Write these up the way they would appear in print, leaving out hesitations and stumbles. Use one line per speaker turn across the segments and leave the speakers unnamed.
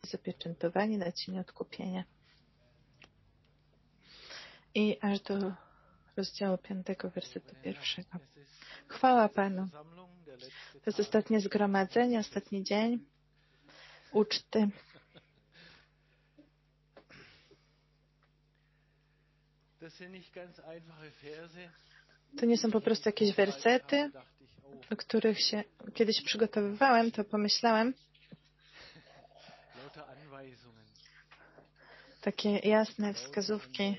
zapieczętowani na cień odkupienia. I aż do rozdziału 5, wersetu 1. Chwała Panu. To jest ostatnie zgromadzenie, ostatni dzień uczty. To nie są po prostu jakieś wersety, do których się kiedyś przygotowywałem, to pomyślałem. Takie jasne wskazówki.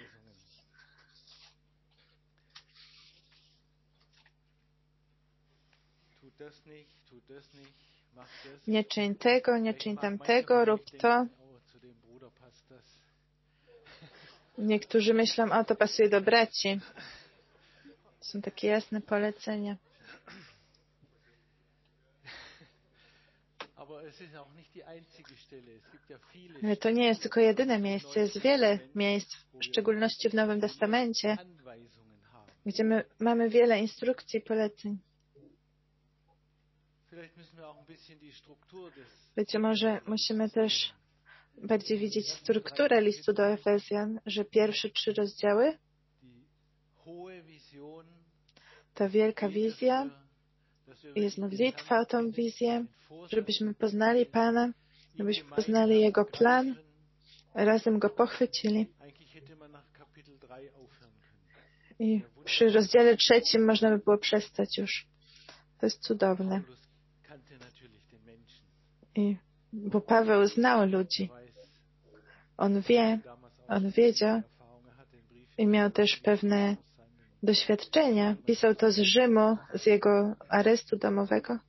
Nie czyń tego, nie czyń tamtego, rób to. Niektórzy myślą, o to pasuje do braci. Są takie jasne polecenia. Ale to nie jest tylko jedyne miejsce. Jest wiele miejsc, w szczególności w Nowym Testamencie, gdzie my mamy wiele instrukcji i poleceń. Być może musimy też bardziej widzieć strukturę listu do Efezjan, że pierwsze 3 rozdziały, ta wielka wizja, jest modlitwa o tą wizję, żebyśmy poznali Pana, żebyśmy poznali Jego plan, razem Go pochwycili. I przy rozdziale 3 można by było przestać już. To jest cudowne. Bo Paweł znał ludzi. On wiedział i miał też pewne doświadczenia. Pisał to z Rzymu, z jego aresztu domowego.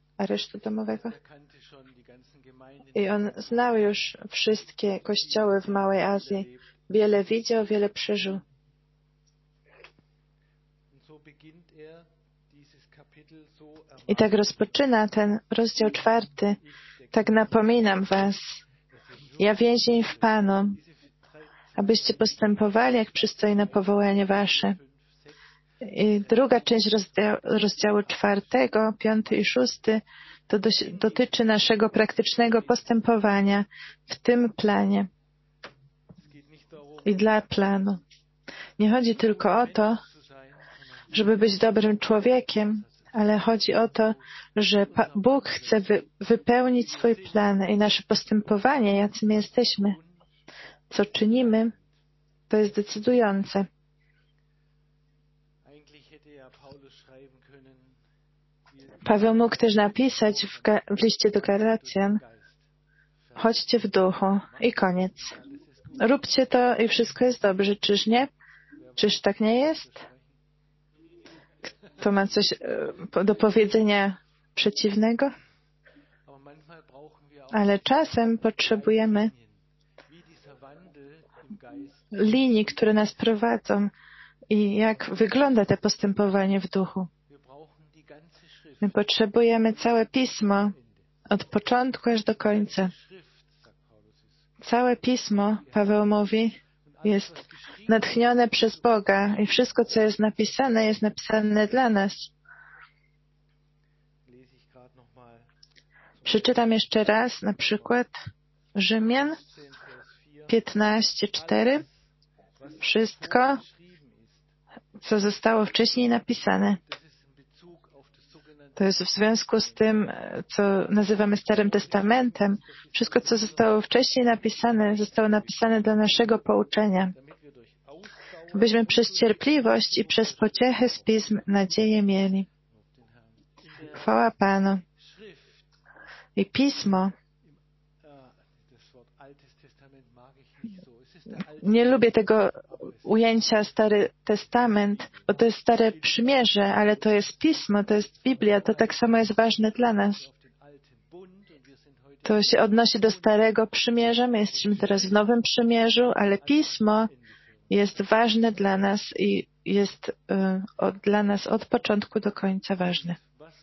I on znał już wszystkie kościoły w Małej Azji. Wiele widział, wiele przeżył. I tak rozpoczyna ten rozdział 4. Tak napominam was, ja więzień w Panu, abyście postępowali, jak przystoi na powołanie wasze. I druga część rozdziału 4, 5 i 6 to dotyczy naszego praktycznego postępowania w tym planie i dla planu. Nie chodzi tylko o to, żeby być dobrym człowiekiem, ale chodzi o to, że Bóg chce wypełnić swój plan i nasze postępowanie, jacy my jesteśmy, co czynimy, to jest decydujące. Paweł mógł też napisać w liście do Galacjan: chodźcie w duchu i koniec. Róbcie to i wszystko jest dobrze. Czyż nie? Czyż tak nie jest? Kto ma coś do powiedzenia przeciwnego? Ale czasem potrzebujemy linii, które nas prowadzą i jak wygląda to postępowanie w duchu. My potrzebujemy całe Pismo od początku aż do końca. Całe Pismo, Paweł mówi, jest natchnione przez Boga i wszystko, co jest napisane dla nas. Przeczytam jeszcze raz, na przykład Rzymian 15:4. Wszystko, co zostało wcześniej napisane. To jest w związku z tym, co nazywamy Starym Testamentem. Wszystko, co zostało wcześniej napisane, zostało napisane do naszego pouczenia. Byśmy przez cierpliwość i przez pociechę z Pism nadzieję mieli. Chwała Panu. I Pismo. Nie lubię tego ujęcia Stary Testament, bo to jest Stare Przymierze, ale to jest Pismo, to jest Biblia, to tak samo jest ważne dla nas. To się odnosi do Starego Przymierza, my jesteśmy teraz w Nowym Przymierzu, ale Pismo jest ważne dla nas i jest dla nas od początku do końca ważne.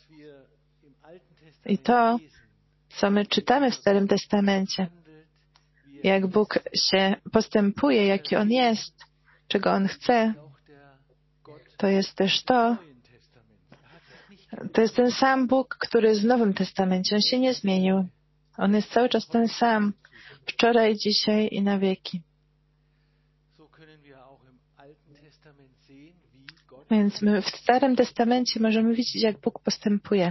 I to, co my czytamy w Starym Testamencie, jak Bóg się postępuje, jaki On jest, czego On chce, to jest też to jest ten sam Bóg, który jest w Nowym Testamencie. On się nie zmienił. On jest cały czas ten sam. wczoraj, dzisiaj i na wieki. Więc my w Starym Testamencie możemy widzieć, jak Bóg postępuje.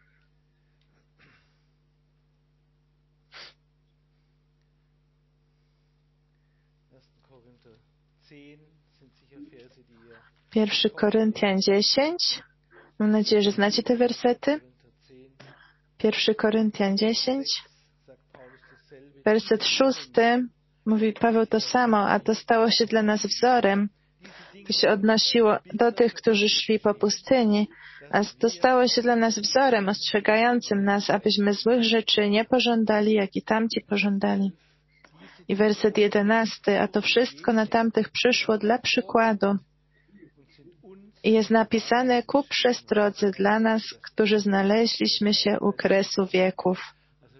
Pierwszy Koryntian 10. Mam nadzieję, że znacie te wersety. Pierwszy Koryntian 10. Werset 6. Mówi Paweł to samo, a to stało się dla nas wzorem. To się odnosiło do tych, którzy szli po pustyni, a to stało się dla nas wzorem ostrzegającym nas, abyśmy złych rzeczy nie pożądali, jak i tamci pożądali. I werset 11. A to wszystko na tamtych przyszło dla przykładu i jest napisane ku przestrodze dla nas, którzy znaleźliśmy się u kresu wieków.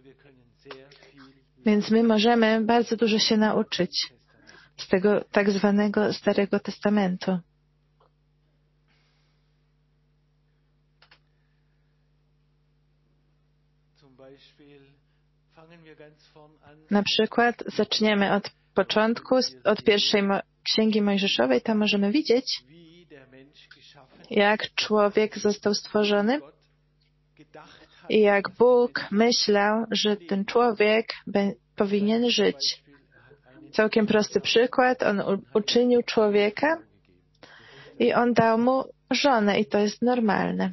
Więc my możemy bardzo dużo się nauczyć z tego tak zwanego Starego Testamentu. Na przykład zaczniemy od początku, od pierwszej Księgi Mojżeszowej. Tam możemy widzieć, jak człowiek został stworzony i jak Bóg myślał, że ten człowiek powinien żyć. Całkiem prosty przykład. On uczynił człowieka i on dał mu żonę i to jest normalne.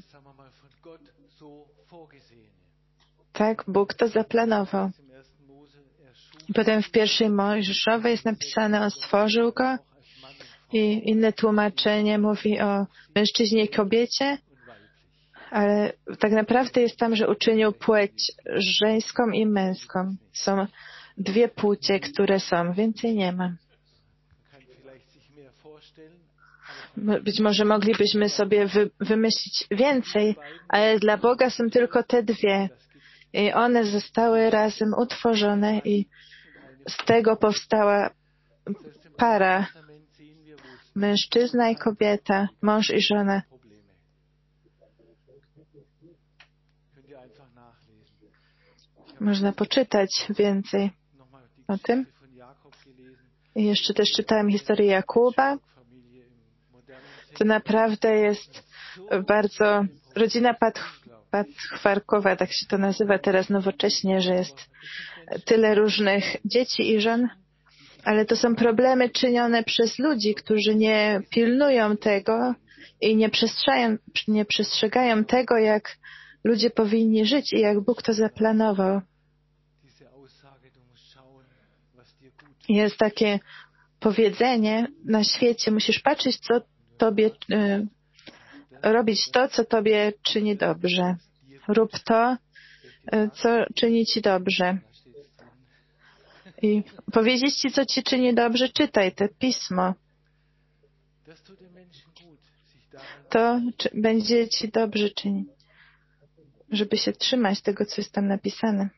Tak, Bóg to zaplanował. I potem w pierwszej Mojżeszowej jest napisane, on stworzył go i inne tłumaczenie mówi o mężczyźnie i kobiecie, ale tak naprawdę jest tam, że uczynił płeć żeńską i męską. Są dwie płcie, które są. Więcej nie ma. Być może moglibyśmy sobie wymyślić więcej, ale dla Boga są tylko te dwie. I one zostały razem utworzone i z tego powstała para. Mężczyzna i kobieta, mąż i żona. Można poczytać więcej o tym. I jeszcze też czytałem historię Jakuba. To naprawdę jest bardzo rodzina Patchwarkowa, tak się to nazywa teraz nowocześnie, że jest tyle różnych dzieci i żon, ale to są problemy czynione przez ludzi, którzy nie pilnują tego i nie przestrzegają tego, jak ludzie powinni żyć i jak Bóg to zaplanował. Jest takie powiedzenie na świecie, musisz patrzeć, co tobie robić to, co tobie czyni dobrze. Rób to, co czyni ci dobrze. I powiedzieć ci, co ci czyni dobrze, czytaj te pismo. To będzie ci dobrze czynić, żeby się trzymać tego, co jest tam napisane.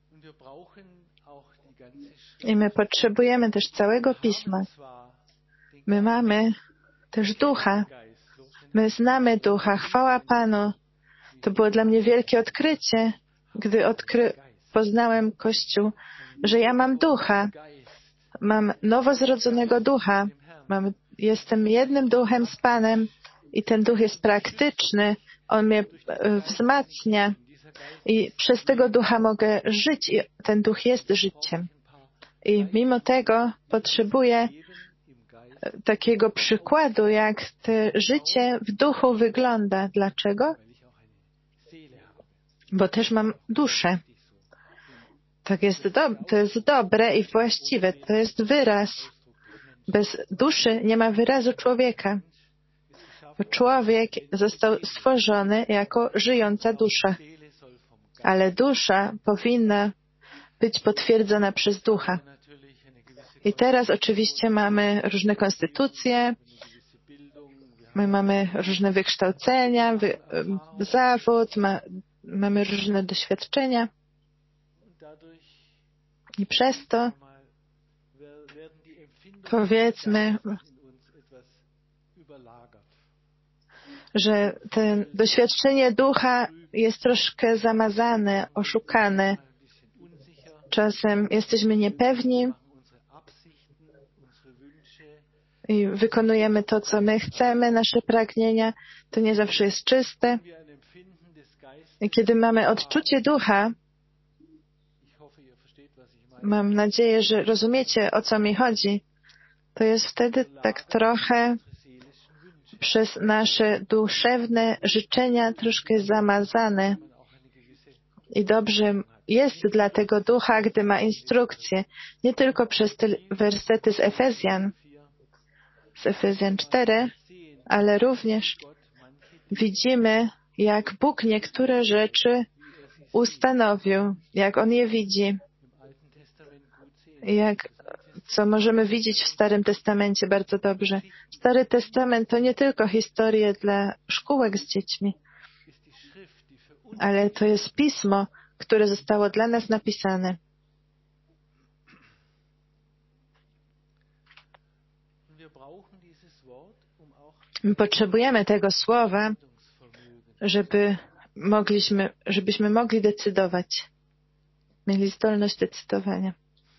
I my potrzebujemy też całego pisma. My mamy też ducha. My znamy ducha. Chwała Panu. To było dla mnie wielkie odkrycie, gdy poznałem Kościół, że ja mam ducha. Mam nowozrodzonego ducha. Jestem jednym duchem z Panem i ten duch jest praktyczny. On mnie wzmacnia i przez tego ducha mogę żyć i ten duch jest życiem. I mimo tego potrzebuję takiego przykładu, jak to życie w duchu wygląda. Dlaczego? Bo też mam duszę. To jest dobre i właściwe. To jest wyraz. Bez duszy nie ma wyrazu człowieka. Bo człowiek został stworzony jako żyjąca dusza. Ale dusza powinna być potwierdzona przez ducha. I teraz oczywiście mamy różne konstytucje, my mamy różne wykształcenia, zawód, mamy różne doświadczenia. I przez to, powiedzmy, że to doświadczenie ducha jest troszkę zamazane, oszukane. Czasem jesteśmy niepewni i wykonujemy to, co my chcemy, nasze pragnienia. To nie zawsze jest czyste. I kiedy mamy odczucie ducha, mam nadzieję, że rozumiecie, o co mi chodzi, to jest wtedy tak trochę przez nasze duszewne życzenia troszkę zamazane. I dobrze jest dla tego ducha, gdy ma instrukcję, nie tylko przez te wersety z Efezjan 4, ale również widzimy, jak Bóg niektóre rzeczy ustanowił, jak On je widzi, co możemy widzieć w Starym Testamencie bardzo dobrze. Stary Testament to nie tylko historie dla szkółek z dziećmi, ale to jest Pismo, które zostało dla nas napisane. My potrzebujemy tego słowa, żebyśmy mogli decydować. Mieli zdolność decydowania.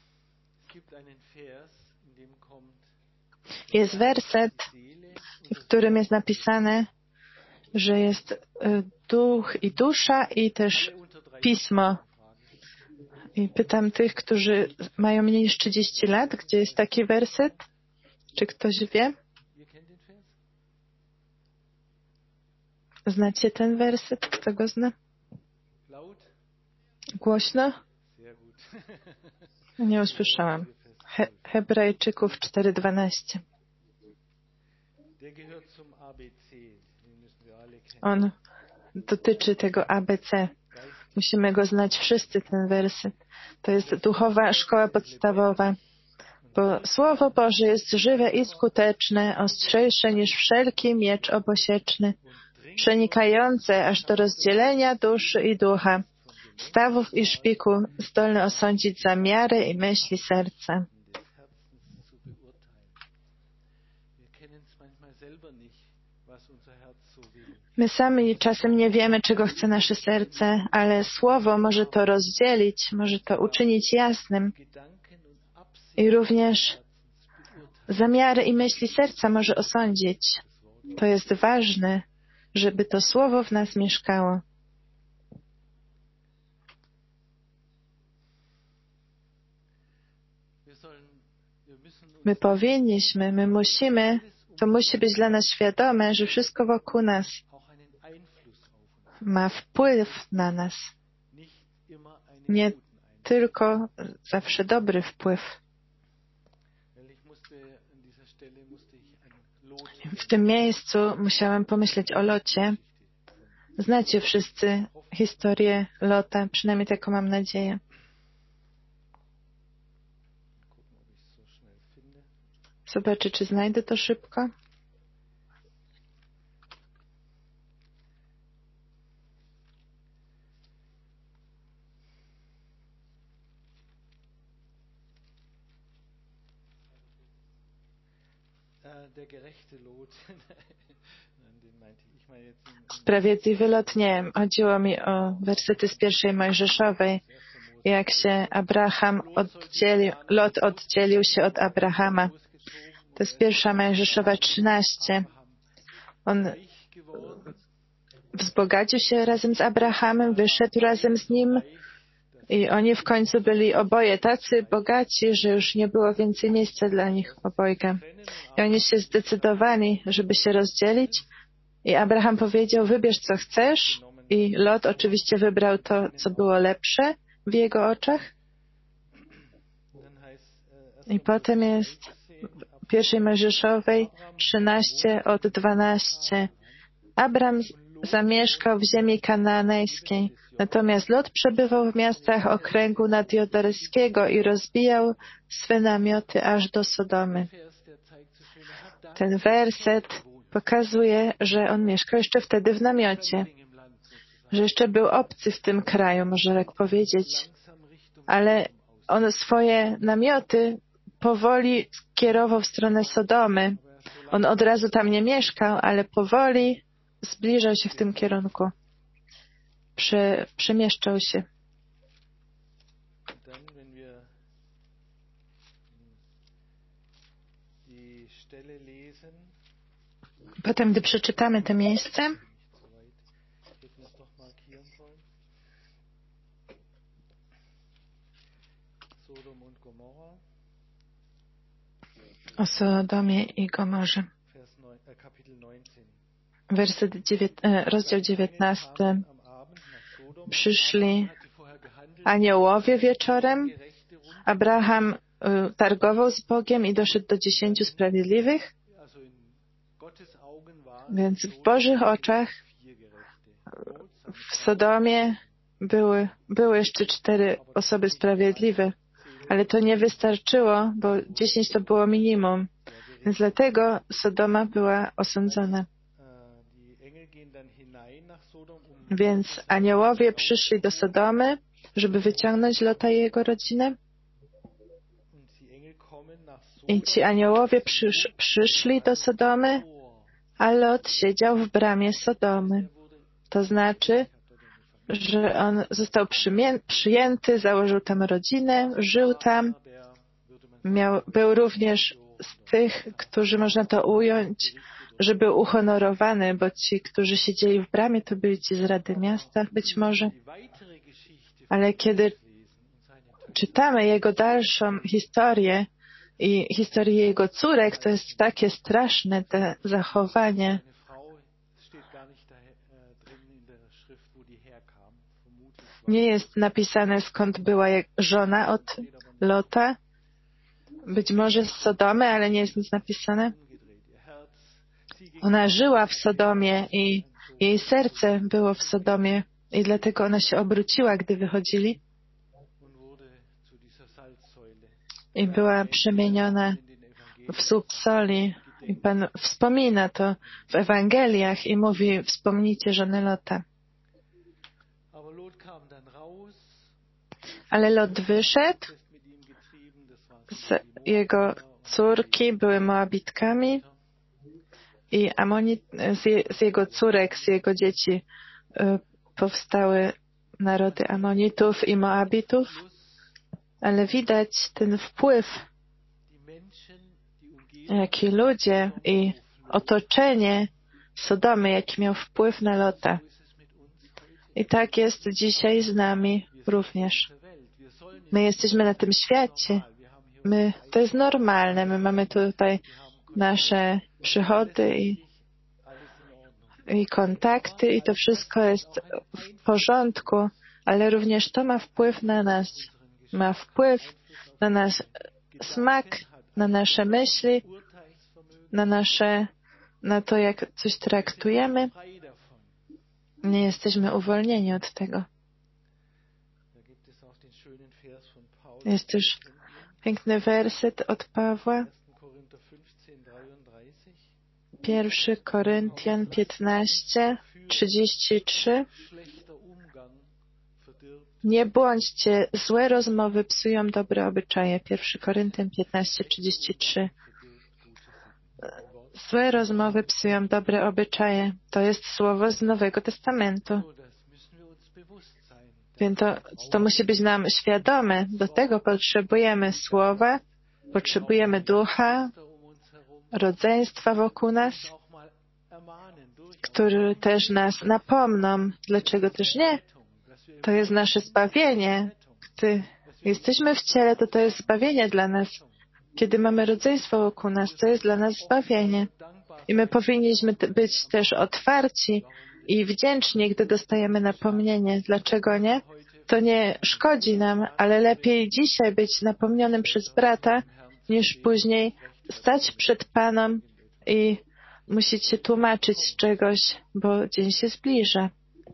Jest werset, w którym jest napisane, że jest duch i dusza i też pismo. I pytam tych, którzy mają mniej niż 30 lat, gdzie jest taki werset? Czy ktoś wie? Znacie ten werset? Kto go zna? Głośno? Nie usłyszałam. Hebrajczyków 4:12. On dotyczy tego ABC. Musimy go znać wszyscy, ten werset. To jest duchowa szkoła podstawowa. Bo Słowo Boże jest żywe i skuteczne, ostrzejsze niż wszelki miecz obosieczny, przenikające aż do rozdzielenia duszy i ducha, stawów i szpiku, zdolne osądzić zamiary i myśli serca. My sami czasem nie wiemy, czego chce nasze serce, ale Słowo może to rozdzielić, może to uczynić jasnym. I również zamiary i myśli serca może osądzić. To jest ważne, żeby to Słowo w nas mieszkało. My musimy, to musi być dla nas świadome, że wszystko wokół nas ma wpływ na nas. Nie tylko zawsze dobry wpływ. W tym miejscu musiałem pomyśleć o Locie. Znacie wszyscy historię Lota, przynajmniej taką mam nadzieję. Zobaczę, czy znajdę to szybko. Sprawiedliwy Lot, nie. Chodziło mi o wersety z 1 Mojżeszowej. Jak się Lot oddzielił się od Abrahama. To jest 1 Mojżeszowa 13. On wzbogacił się razem z Abrahamem, wyszedł razem z nim i oni w końcu byli oboje tacy bogaci, że już nie było więcej miejsca dla nich obojga. I oni się zdecydowali, żeby się rozdzielić i Abraham powiedział, wybierz co chcesz i Lot oczywiście wybrał to, co było lepsze w jego oczach. I potem jest w 1 Mojżeszowej 13 od 12. Abram zamieszkał w ziemi kanaanejskiej, natomiast Lot przebywał w miastach okręgu nadjordańskiego i rozbijał swe namioty aż do Sodomy. Ten werset pokazuje, że on mieszkał jeszcze wtedy w namiocie, że jeszcze był obcy w tym kraju, można tak powiedzieć, ale on swoje namioty powoli skierował w stronę Sodomy. On od razu tam nie mieszkał, ale powoli zbliżał się w tym kierunku. Przemieszczał się. Potem, gdy przeczytamy to miejsce, o Sodomie i Gomorze. Rozdział 19. Przyszli aniołowie wieczorem. Abraham targował z Bogiem i doszedł do 10 sprawiedliwych. Więc w Bożych oczach w Sodomie były jeszcze 4 osoby sprawiedliwe, ale to nie wystarczyło, bo 10 to było minimum. Więc dlatego Sodoma była osądzona. Więc aniołowie przyszli do Sodomy, żeby wyciągnąć Lota i jego rodzinę. I ci aniołowie przyszli do Sodomy, a Lot siedział w bramie Sodomy. To znaczy, że on został przyjęty, założył tam rodzinę, żył tam. Był również z tych, którzy można to ująć, że był uhonorowany, bo ci, którzy siedzieli w bramie, to byli ci z Rady Miasta być może. Ale kiedy czytamy jego dalszą historię i historię jego córek, to jest takie straszne te zachowanie. Nie jest napisane, skąd była żona od Lota. Być że z Sodomy, ale nie jest nic napisane. Ona żyła w Sodomie i jej serce było w Sodomie i dlatego ona się obróciła, gdy wychodzili i była przemieniona w słup soli. I Pan wspomina to w Ewangeliach i mówi, wspomnijcie żonę Lota. Ale Lot wyszedł, jego córki były Moabitkami i z jego córek, z jego dzieci powstały narody Amonitów i Moabitów, ale widać ten wpływ, jaki ludzie i otoczenie Sodomy, jaki miał wpływ na Lota. I tak jest dzisiaj z nami również. My jesteśmy na tym świecie. To jest normalne. My mamy tutaj nasze przychody i kontakty i to wszystko jest w porządku, ale również to ma wpływ na nas. Ma wpływ na nasz smak, na nasze myśli, na to, jak coś traktujemy. Nie jesteśmy uwolnieni od tego. Jest też piękny werset od Pawła. 1 Koryntian 15:33. Nie bądźcie, złe rozmowy psują dobre obyczaje. 1 Koryntian 15:33. Złe rozmowy psują dobre obyczaje. To jest słowo z Nowego Testamentu. Więc to musi być nam świadome. Do tego potrzebujemy słowa, potrzebujemy ducha, rodzeństwa wokół nas, które też nas napomną. Dlaczego też nie? To jest nasze zbawienie. Gdy jesteśmy w ciele, to jest zbawienie dla nas. Kiedy mamy rodzeństwo wokół nas, to jest dla nas zbawienie. I my powinniśmy być też otwarci i wdzięczni, gdy dostajemy napomnienie. Dlaczego nie? To nie szkodzi nam, ale lepiej dzisiaj być napomnionym przez brata, niż później stać przed Panem i musieć się tłumaczyć z czegoś, bo dzień się zbliża.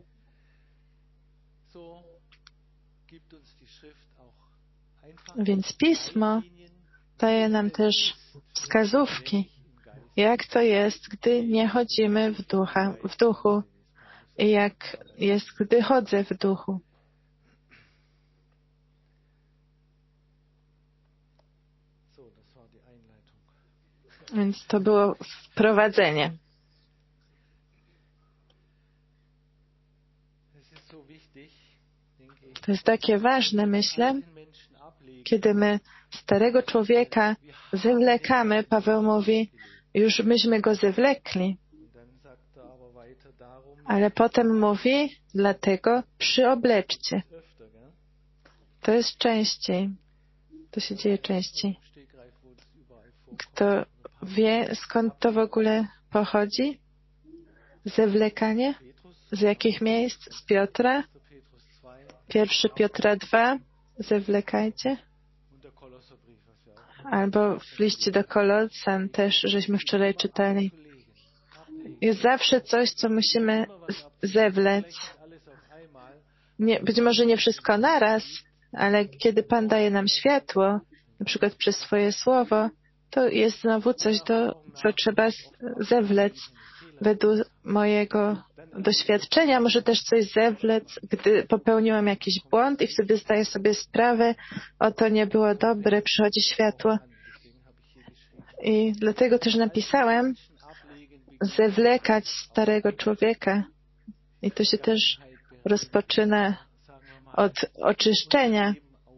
Więc Pismo daje nam też wskazówki, jak to jest, gdy nie chodzimy w duchu i jak jest, gdy chodzę w duchu. Więc to było wprowadzenie. To jest takie ważne, myślę, kiedy my starego człowieka wywlekamy. Paweł mówi, już myśmy go zewlekli. Ale potem mówi, dlatego przyobleczcie. To jest częściej. To się dzieje częściej. Kto wie, skąd to w ogóle pochodzi? Zewlekanie? Z jakich miejsc? Z Piotra? 1 Piotra 2. Zewlekajcie. Albo w liście do Kolosan też, żeśmy wczoraj czytali. Jest zawsze coś, co musimy zewlec. Być może nie wszystko naraz, ale kiedy Pan daje nam światło, na przykład przez swoje słowo, to jest znowu coś, co trzeba zewlec. Według mojego doświadczenia może też coś zewlec, gdy popełniłam jakiś błąd i wtedy zdaję sobie sprawę, to nie było dobre, przychodzi światło. I dlatego też napisałem zewlekać starego człowieka. I to się też rozpoczyna od oczyszczenia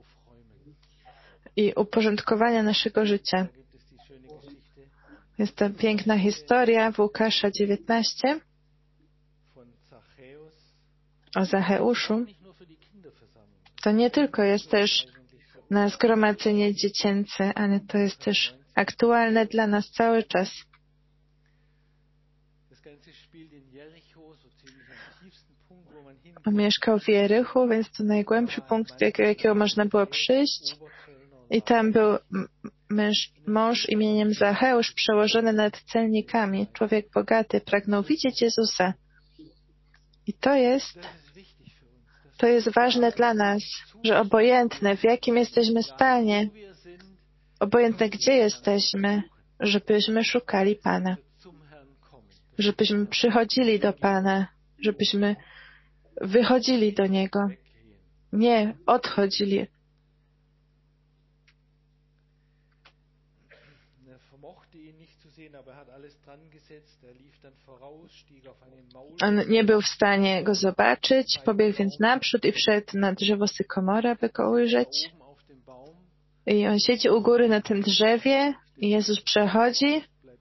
i uporządkowania naszego życia. Jest to piękna historia w Łukasza 19 o Zacheuszu. To nie tylko jest też na zgromadzenie dziecięce, ale to jest też aktualne dla nas cały czas. On mieszkał w Jerichu, więc to najgłębszy punkt, do jakiego można było przyjść. I tam był mąż imieniem Zacheusz, przełożony nad celnikami. Człowiek bogaty, pragnął widzieć Jezusa. I to jest ważne dla nas, że obojętne, w jakim jesteśmy stanie, obojętne, gdzie jesteśmy, żebyśmy szukali Pana. Żebyśmy przychodzili do Pana, żebyśmy wychodzili do Niego, nie odchodzili. On nie był w stanie go zobaczyć, pobiegł więc naprzód i wszedł na drzewo sykomora, by go ujrzeć. I on siedzi u góry na tym drzewie i Jezus przechodzi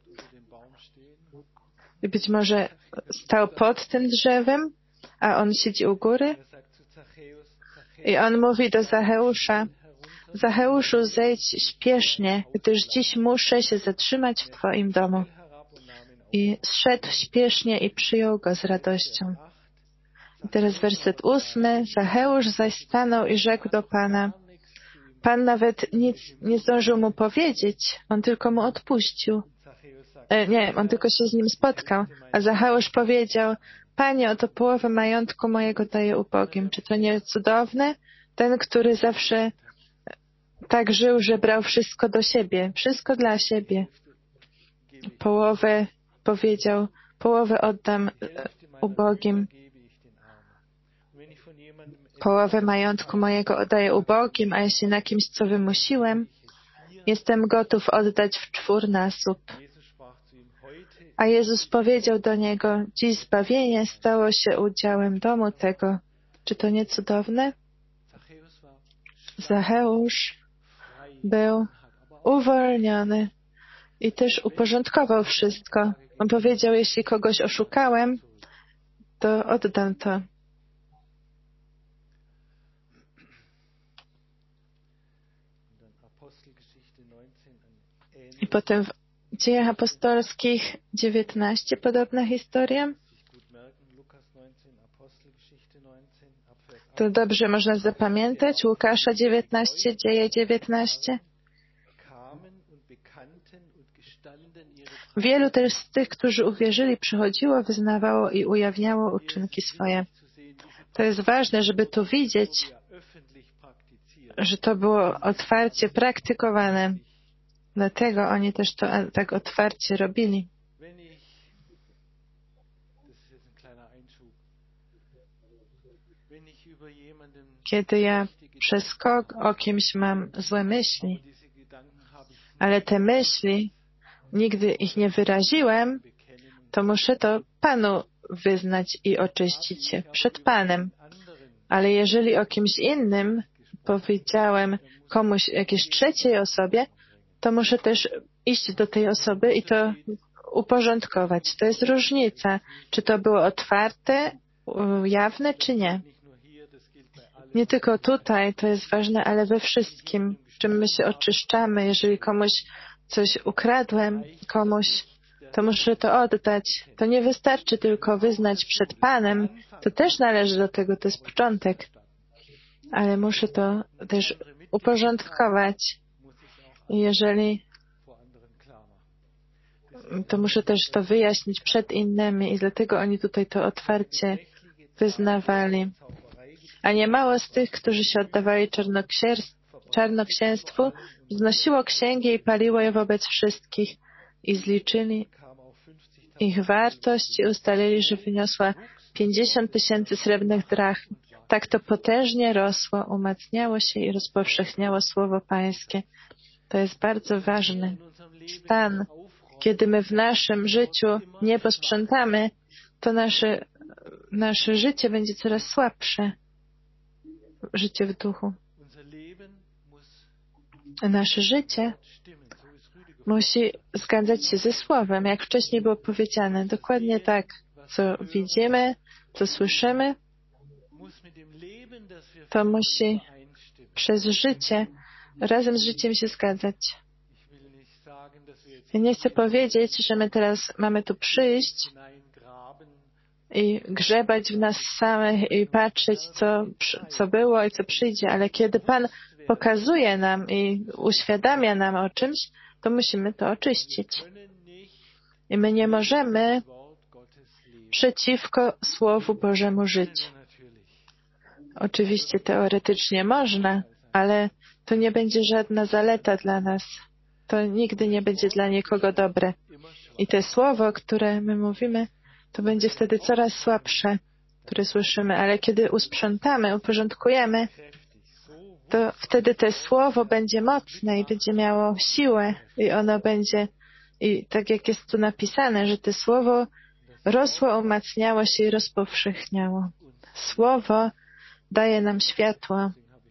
i być może stał pod tym drzewem, a on siedzi u góry. I on mówi do Zacheusza: Zacheuszu, zejdź śpiesznie, gdyż dziś muszę się zatrzymać w Twoim domu. I zszedł śpiesznie i przyjął go z radością. I teraz werset 8. Zacheusz zaś stanął i rzekł do Pana. Pan nawet nic nie zdążył mu powiedzieć, on tylko mu odpuścił. On tylko się z nim spotkał. A Zacheusz powiedział: Panie, oto połowę majątku mojego daję ubogim. Czy to nie cudowne? Ten, który zawsze tak żył, że brał wszystko do siebie, wszystko dla siebie. Połowę, powiedział, połowę oddam ubogim. Połowę majątku mojego oddaję ubogim, a jeśli na kimś co wymusiłem, jestem gotów oddać w 4-násób. A Jezus powiedział do niego: dziś zbawienie stało się udziałem domu tego. Czy to nie cudowne? Zacheusz był uwolniony i też uporządkował wszystko. On powiedział: jeśli kogoś oszukałem, to oddam to. I potem w Dziejach Apostolskich 19 podobna historia. To dobrze można zapamiętać. Łukasza 19, Dzieje 19. Wielu też z tych, którzy uwierzyli, przychodziło, wyznawało i ujawniało uczynki swoje. To jest ważne, żeby to widzieć, że to było otwarcie praktykowane. Dlatego oni też to tak otwarcie robili. Kiedy ja przez skok o kimś mam złe myśli, ale te myśli, nigdy ich nie wyraziłem, to muszę to Panu wyznać i oczyścić się przed Panem. Ale jeżeli o kimś innym powiedziałem komuś, jakiejś trzeciej osobie, to muszę też iść do tej osoby i to uporządkować. To jest różnica, czy to było otwarte, jawne, czy nie. Nie tylko tutaj to jest ważne, ale we wszystkim, czym my się oczyszczamy. Jeżeli komuś coś ukradłem, to muszę to oddać. To nie wystarczy tylko wyznać przed Panem. To też należy do tego, to jest początek. Ale muszę to też uporządkować. I jeżeli to muszę też to wyjaśnić przed innymi i dlatego oni tutaj to otwarcie wyznawali. A niemało z tych, którzy się oddawali czarnoksięstwu, znosiło księgi i paliło je wobec wszystkich i zliczyli ich wartość i ustalili, że wyniosła 50 000 srebrnych drachm. Tak to potężnie rosło, umacniało się i rozpowszechniało Słowo Pańskie. To jest bardzo ważny stan. Kiedy my w naszym życiu nie posprzątamy, to nasze życie będzie coraz słabsze. Życie w duchu. Nasze życie musi zgadzać się ze Słowem, jak wcześniej było powiedziane. Dokładnie tak, co widzimy, co słyszymy, to musi przez życie, razem z życiem się zgadzać. Ja nie chcę powiedzieć, że my teraz mamy tu przyjść i grzebać w nas samych i patrzeć, co było i co przyjdzie, ale kiedy Pan pokazuje nam i uświadamia nam o czymś, to musimy to oczyścić. I my nie możemy przeciwko Słowu Bożemu żyć. Oczywiście teoretycznie można, ale to nie będzie żadna zaleta dla nas. To nigdy nie będzie dla nikogo dobre. I te słowo, które my mówimy, to będzie wtedy coraz słabsze, które słyszymy. Ale kiedy usprzątamy, uporządkujemy, to wtedy to słowo będzie mocne i będzie miało siłę i ono będzie, i tak jak jest tu napisane, że to słowo rosło, umacniało się i rozpowszechniało. Słowo daje nam światło.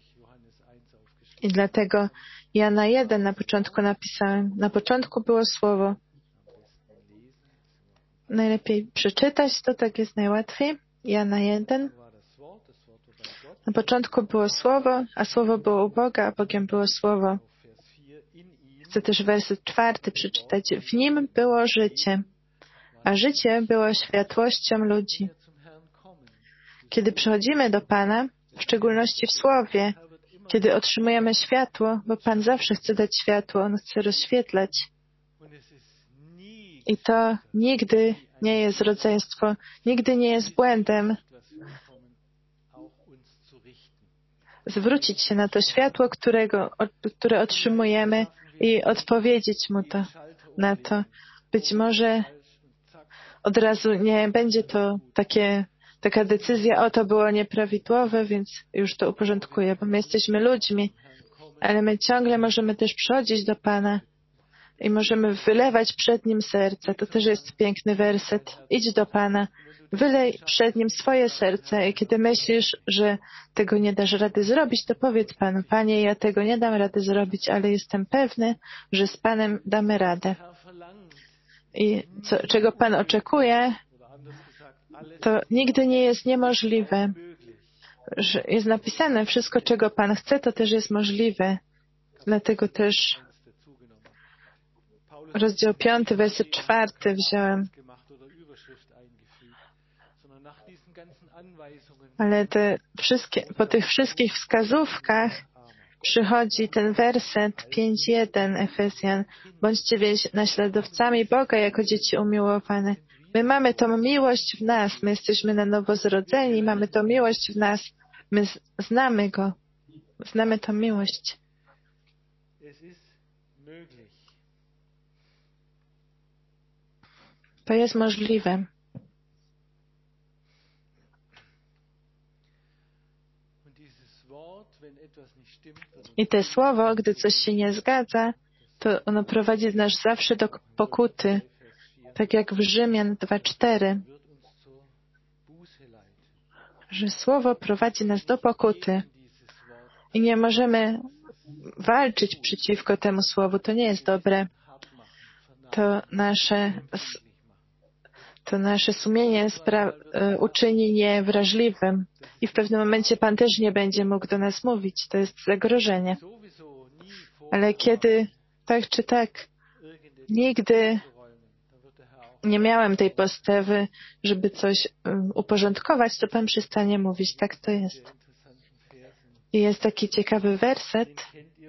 I dlatego Jana 1 na początku napisałem. Na początku było Słowo. Najlepiej przeczytać to, tak jest najłatwiej. Jana 1. Na początku było Słowo, a Słowo było u Boga, a Bogiem było Słowo. Chcę też werset 4 przeczytać. W nim było życie, a życie było światłością ludzi. Kiedy przychodzimy do Pana, w szczególności w Słowie, kiedy otrzymujemy światło, bo Pan zawsze chce dać światło, On chce rozświetlać. I to nigdy nie jest rodzeństwo, nigdy nie jest błędem zwrócić się na to światło, które otrzymujemy i odpowiedzieć Mu na to. Być może od razu nie będzie to taka decyzja, to było nieprawidłowe, więc już to uporządkuję, bo my jesteśmy ludźmi, ale my ciągle możemy też przychodzić do Pana i możemy wylewać przed Nim serce. To też jest piękny werset. Idź do Pana, wylej przed Nim swoje serce i kiedy myślisz, że tego nie dasz rady zrobić, to powiedz Panu, Panie, ja tego nie dam rady zrobić, ale jestem pewny, że z Panem damy radę. I czego Pan oczekuje, to nigdy nie jest niemożliwe. Że jest napisane, wszystko, czego Pan chce, to też jest możliwe. Dlatego też rozdział 5, werset 4 wziąłem. Ale po tych wszystkich wskazówkach przychodzi ten werset 5:1 Efezjan. Bądźcie więc naśladowcami Boga jako dzieci umiłowane. My mamy tą miłość w nas. My jesteśmy na nowo zrodzeni. Mamy tą miłość w nas. My znamy Go. Znamy tą miłość. To jest możliwe. I to słowo, gdy coś się nie zgadza, to ono prowadzi nas zawsze do pokuty. Tak jak w Rzymian 2:4. że Słowo prowadzi nas do pokuty i nie możemy walczyć przeciwko temu Słowu. To nie jest dobre. To nasze sumienie uczyni niewrażliwym i w pewnym momencie Pan też nie będzie mógł do nas mówić. To jest zagrożenie. Ale kiedy tak czy tak nigdy nie miałem tej postawy, żeby coś uporządkować, to Pan przestanie mówić. Tak to jest. I jest taki ciekawy werset.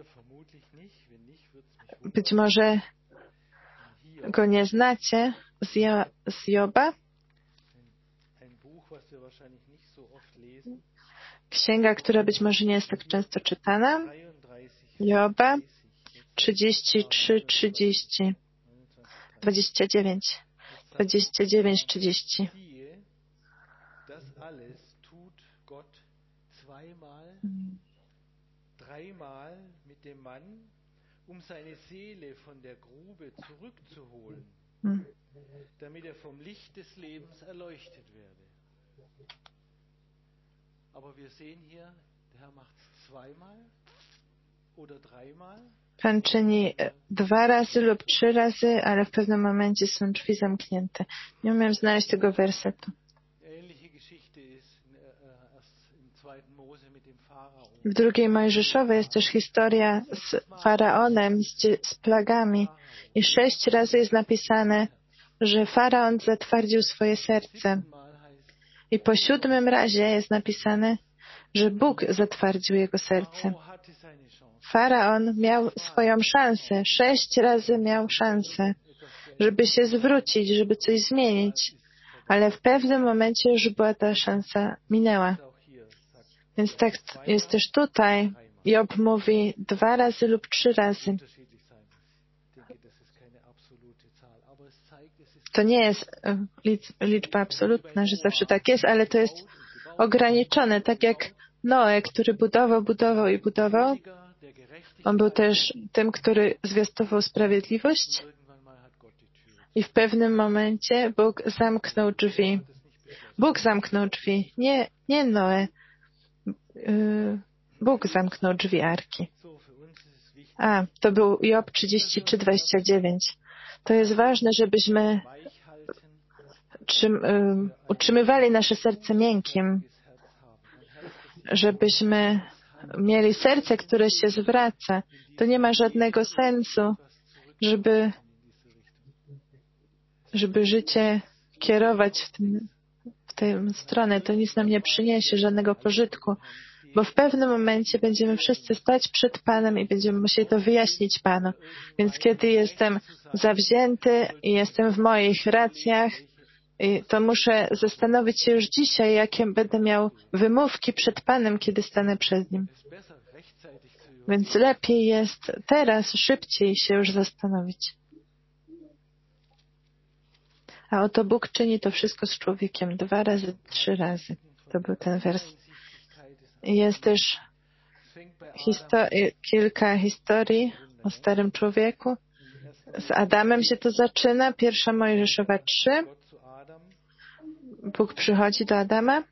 Być może go nie znacie, z Joba. Księga, która być może nie jest tak często czytana. Joba 33:30. 29:30.
Seine Seele von der Grube zurückzuholen, damit vom Licht des Lebens erleuchtet werde. Aber wir sehen hier, der Herr macht es zweimal oder dreimal.
Pan czyni 2 razy lub 3 razy, ale w pewnym momencie są drzwi zamknięte. Nie umiem znaleźć tego wersetu. W drugiej Mojżeszowej jest też historia z Faraonem, z plagami. I 6 razy jest napisane, że Faraon zatwardził swoje serce. I po 7 razie jest napisane, że Bóg zatwardził jego serce. Faraon miał swoją szansę. 6 razy miał szansę, żeby się zwrócić, żeby coś zmienić. Ale w pewnym momencie już była ta szansa minęła. Więc tak jest też tutaj. Job mówi 2 razy lub 3 razy. To nie jest liczba absolutna, że zawsze tak jest, ale to jest ograniczone. Tak jak Noe, który budował i budował. On był też tym, który zwiastował sprawiedliwość. I w pewnym momencie Bóg zamknął drzwi. Bóg zamknął drzwi. Nie Noe. Bóg zamknął drzwi arki. To był Job 33:29. To jest ważne, żebyśmy utrzymywali nasze serce miękkim, żebyśmy mieli serce, które się zwraca. To nie ma żadnego sensu, żeby życie kierować w tę stronę. To nic nam nie przyniesie, żadnego pożytku, bo w pewnym momencie będziemy wszyscy stać przed Panem i będziemy musieli to wyjaśnić Panu. Więc kiedy jestem zawzięty i jestem w moich racjach, to muszę zastanowić się już dzisiaj, jakie będę miał wymówki przed Panem, kiedy stanę przed Nim. Więc lepiej jest teraz, szybciej się już zastanowić. A oto Bóg czyni to wszystko z człowiekiem 2 razy, 3 razy. To był ten wers. Jest też kilka historii o starym człowieku. Z Adamem się to zaczyna. 1 Mojżeszowa 3. Bóg przychodzi do Adama.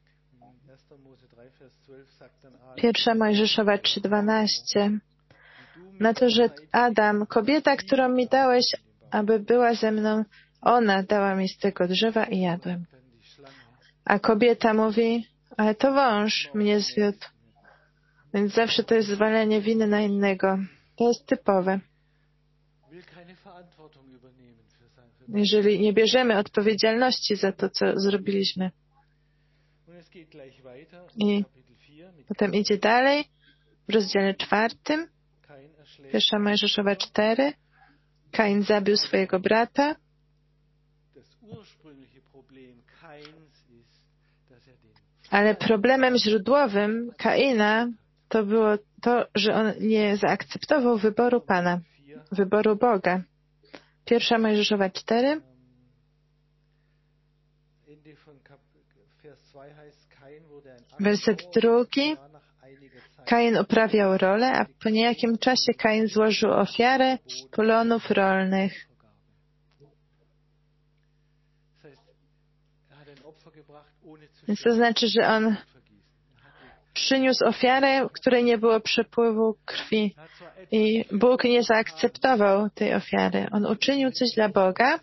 1 Mojżeszowa 3:12. Na to, że Adam, kobieta, którą mi dałeś, aby była ze mną, ona dała mi z tego drzewa i jadłem. A kobieta mówi, ale to wąż mnie zwiódł. Więc zawsze to jest zwalenie winy na innego. To jest typowe. Jeżeli nie bierzemy odpowiedzialności za to, co zrobiliśmy. I potem idzie dalej w rozdziale 4. 1 Mojżeszowa 4. Kain zabił swojego brata. Ale problemem źródłowym Kaina to było to, że on nie zaakceptował wyboru Pana, wyboru Boga. 1 Mojżeszowa 4. Werset 2. Kain uprawiał rolę, a po niejakim czasie Kain złożył ofiarę z plonów rolnych. Więc to znaczy, że on przyniósł ofiarę, w której nie było przepływu krwi. I Bóg nie zaakceptował tej ofiary. On uczynił coś dla Boga.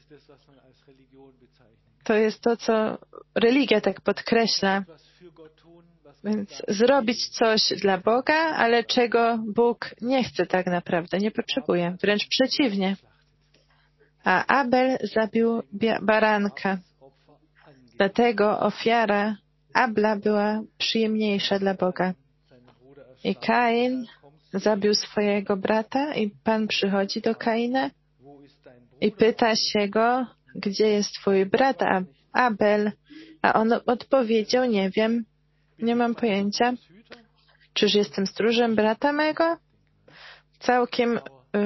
To jest to, co religia tak podkreśla. Więc zrobić coś dla Boga, ale czego Bóg nie chce tak naprawdę, nie potrzebuje. Wręcz przeciwnie. A Abel zabił baranka. Dlatego ofiara Abla była przyjemniejsza dla Boga. I Kain zabił swojego brata i Pan przychodzi do Kaina i pyta się go, gdzie jest twój brat Abel? A on odpowiedział, nie wiem, nie mam pojęcia. Czyż jestem stróżem brata mego? Całkiem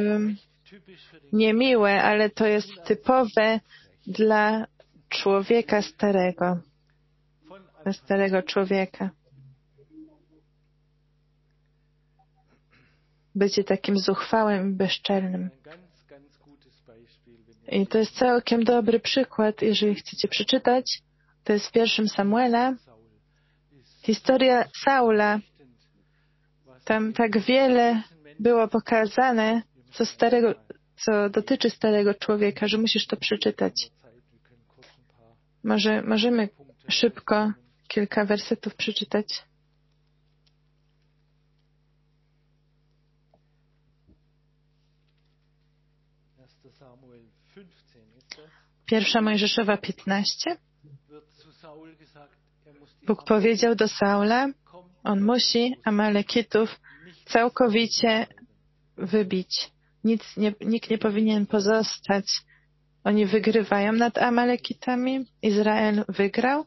niemiłe, ale to jest typowe dla człowieka starego człowieka. Bycie takim zuchwałym i bezczelnym. I to jest całkiem dobry przykład, jeżeli chcecie przeczytać. To jest w 1 Samuela. Historia Saula. Tam tak wiele było pokazane, co dotyczy starego człowieka, że musisz to przeczytać. Możemy szybko kilka wersetów przeczytać. Pierwsza Mojżeszowa 15. Bóg powiedział do Saula, on musi Amalekitów całkowicie wybić. Nikt nie powinien pozostać. Oni wygrywają nad Amalekitami. Izrael wygrał,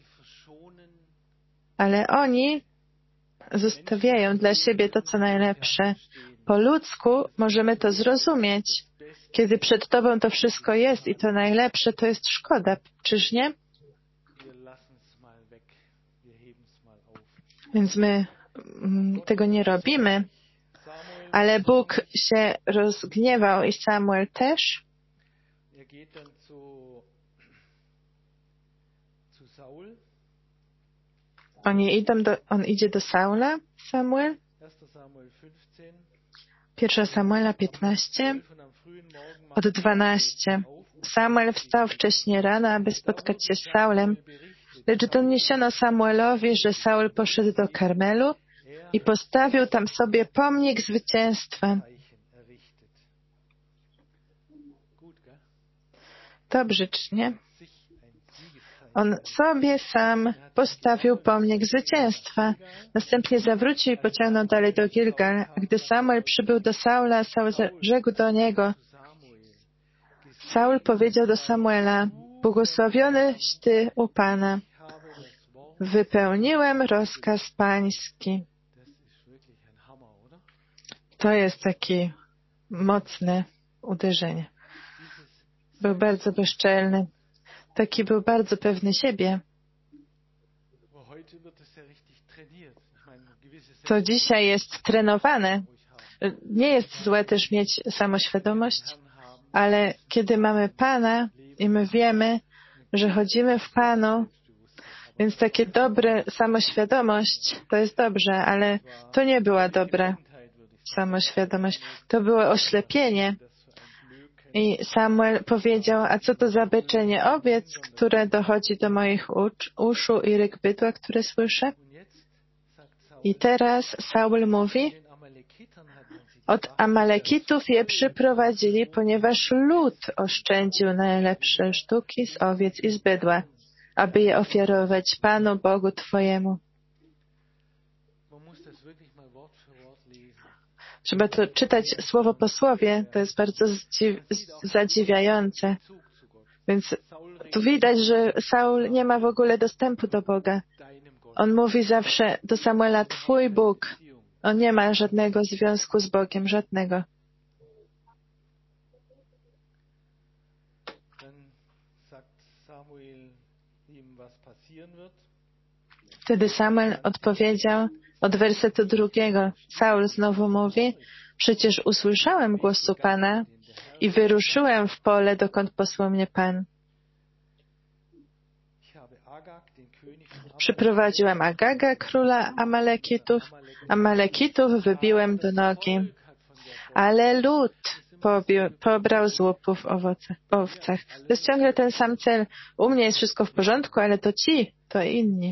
ale oni zostawiają dla siebie to, co najlepsze. Po ludzku możemy to zrozumieć. Kiedy przed Tobą to wszystko jest i to najlepsze, to jest szkoda, czyż nie? Więc my tego nie robimy. Ale Bóg się rozgniewał i Samuel też. On idzie do Saula, Samuel. 1 Samuela 15, od 12. Samuel wstał wcześnie rano, aby spotkać się z Saulem, lecz doniesiono Samuelowi, że Saul poszedł do Karmelu i postawił tam sobie pomnik zwycięstwa. Dobrze, czy nie? On sobie sam postawił pomnik zwycięstwa. Następnie zawrócił i pociągnął dalej do Gilgal. Gdy Samuel przybył do Saula, Saul rzekł do niego. Saul powiedział do Samuela, błogosławionyś Ty u Pana. Wypełniłem rozkaz Pański. To jest takie mocne uderzenie. Był bardzo bezczelny. Taki był bardzo pewny siebie. To dzisiaj jest trenowane. Nie jest złe też mieć samoświadomość, ale kiedy mamy Pana i my wiemy, że chodzimy w Panu, więc takie dobre samoświadomość to jest dobrze, ale to nie była dobra samoświadomość. To było oślepienie. I Samuel powiedział, a co to za beczenie owiec, które dochodzi do moich uszu i ryk bydła, które słyszę? I teraz Saul mówi, od Amalekitów je przyprowadzili, ponieważ lud oszczędził najlepsze sztuki z owiec i z bydła, aby je ofiarować Panu Bogu Twojemu. Trzeba to czytać słowo po słowie, to jest bardzo zadziwiające. Więc tu widać, że Saul nie ma w ogóle dostępu do Boga. On mówi zawsze do Samuela, Twój Bóg. On nie ma żadnego związku z Bogiem, żadnego. Wtedy Samuel odpowiedział od wersetu 2. Saul znowu mówi, przecież usłyszałem głosu Pana i wyruszyłem w pole, dokąd posłał mnie Pan. Przyprowadziłem Agaga, króla Amalekitów wybiłem do nogi. Ale lud pobrał z łupów owcach. To jest ciągle ten sam cel. U mnie jest wszystko w porządku, ale to ci inni.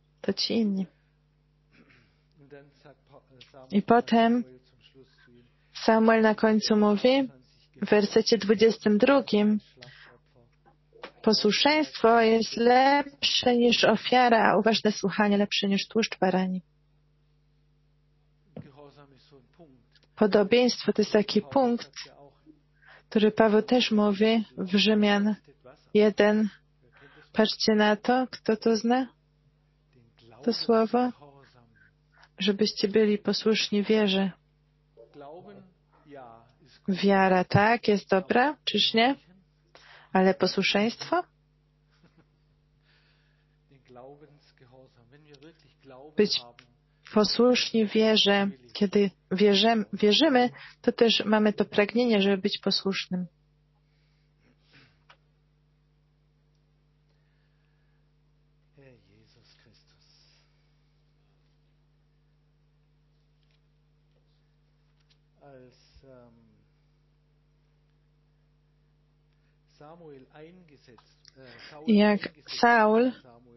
I potem Samuel na końcu mówi w wersecie 22: posłuszeństwo jest lepsze niż ofiara, a uważne słuchanie lepsze niż tłuszcz barani. Podobieństwo to jest taki punkt, który Paweł też mówi w Rzymian 1. Patrzcie na to, kto to zna? To słowo? Żebyście byli posłuszni wierze. Wiara, tak, jest dobra, czyż nie? Ale posłuszeństwo? Być posłuszni wierze. Kiedy wierzymy, to też mamy to pragnienie, żeby być posłusznym. Jak Saul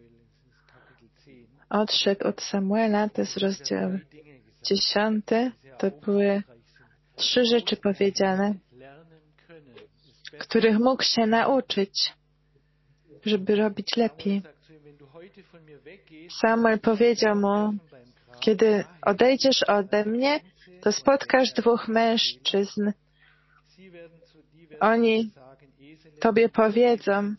odszedł od Samuela, to jest rozdział 10, to były 3 rzeczy powiedziane, których mógł się nauczyć, żeby robić lepiej. Samuel powiedział mu, kiedy odejdziesz ode mnie, to spotkasz 2 mężczyzn. Oni tobie powiedzą,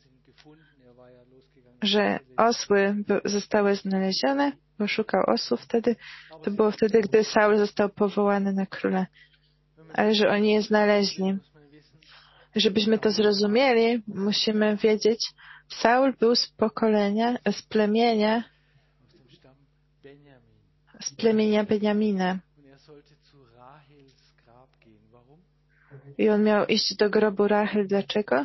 że osły zostały znalezione, bo szukał osłów wtedy. To było wtedy, gdy Saul został powołany na króla. Ale że oni je znaleźli. Żebyśmy to zrozumieli, musimy wiedzieć, Saul był z plemienia Beniamina. I on miał iść do grobu Rachel. Dlaczego?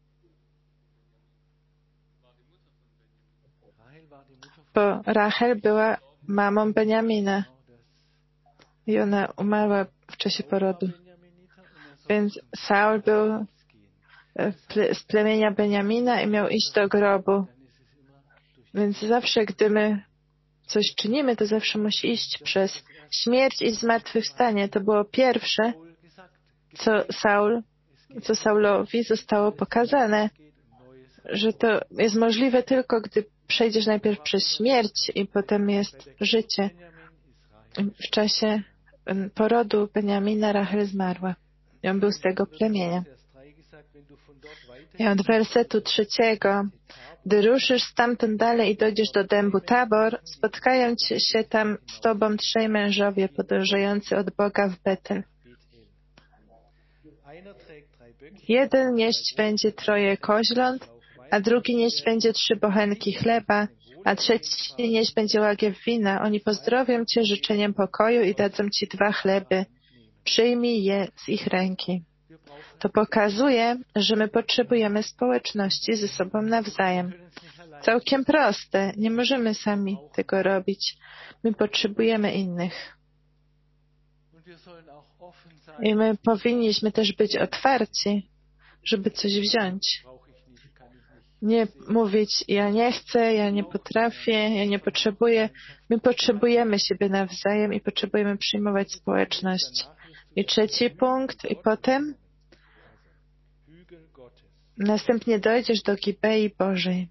Bo Rachel była mamą Beniamina. I ona umarła w czasie porodu. Więc Saul był z plemienia Beniamina i miał iść do grobu. Więc zawsze, gdy my coś czynimy, to zawsze musi iść przez śmierć i zmartwychwstanie. To było pierwsze, co Saulowi zostało pokazane, że to jest możliwe tylko, gdy przejdziesz najpierw przez śmierć i potem jest życie. W czasie porodu Beniamina Rachel zmarła. I on był z tego plemienia. I od wersetu 3. Gdy ruszysz stamtąd dalej i dojdziesz do dębu Tabor, spotkają się tam z tobą 3 mężowie podążający od Boga w Betel. Jeden nieść będzie 3 koźląt, a drugi nieść będzie 3 bochenki chleba, a trzeci nieść będzie łagiew wina. Oni pozdrowią cię życzeniem pokoju i dadzą ci 2 chleby. Przyjmij je z ich ręki. To pokazuje, że my potrzebujemy społeczności ze sobą nawzajem. Całkiem proste. Nie możemy sami tego robić. My potrzebujemy innych. I my powinniśmy też być otwarci, żeby coś wziąć. Nie mówić, ja nie chcę, ja nie potrafię, ja nie potrzebuję. My potrzebujemy siebie nawzajem i potrzebujemy przyjmować społeczność. I 3. punkt. I potem następnie dojdziesz do Gibei Bożej,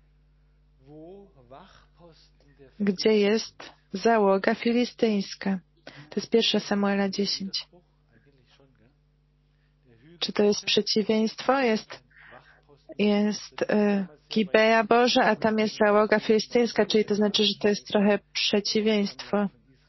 gdzie jest załoga filistyńska. To jest 1 Samuela 10. Czy to jest przeciwieństwo? Jest Gibea Boża, a tam jest załoga filistyńska, czyli to znaczy, że to jest trochę przeciwieństwo.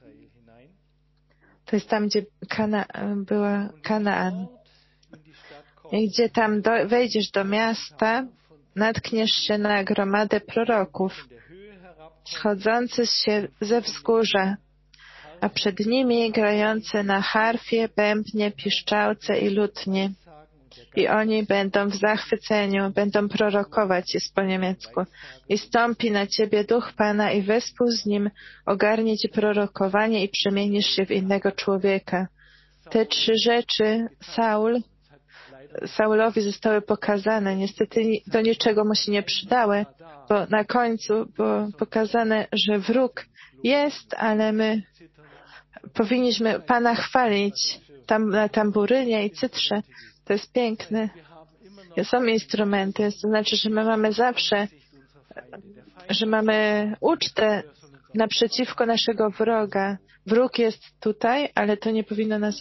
To jest tam, gdzie była Kanaan. I gdzie tam wejdziesz do miasta, natkniesz się na gromadę proroków, schodzących się ze wzgórza, a przed nimi grające na harfie, bębnie, piszczałce i lutnie. i oni będą w zachwyceniu, będą prorokować, jest po niemiecku. I stąpi na ciebie duch Pana i wespół z nim ogarnie ci prorokowanie i przemienisz się w innego człowieka. Te 3 rzeczy Saulowi zostały pokazane. Niestety do niczego mu się nie przydały, bo na końcu było pokazane, że wróg jest, ale my powinniśmy Pana chwalić tam na tamburynie i cytrze. To jest piękne. Są instrumenty, to znaczy, że my mamy zawsze, że mamy ucztę naprzeciwko naszego wroga. Wróg jest tutaj, ale to nie powinno nas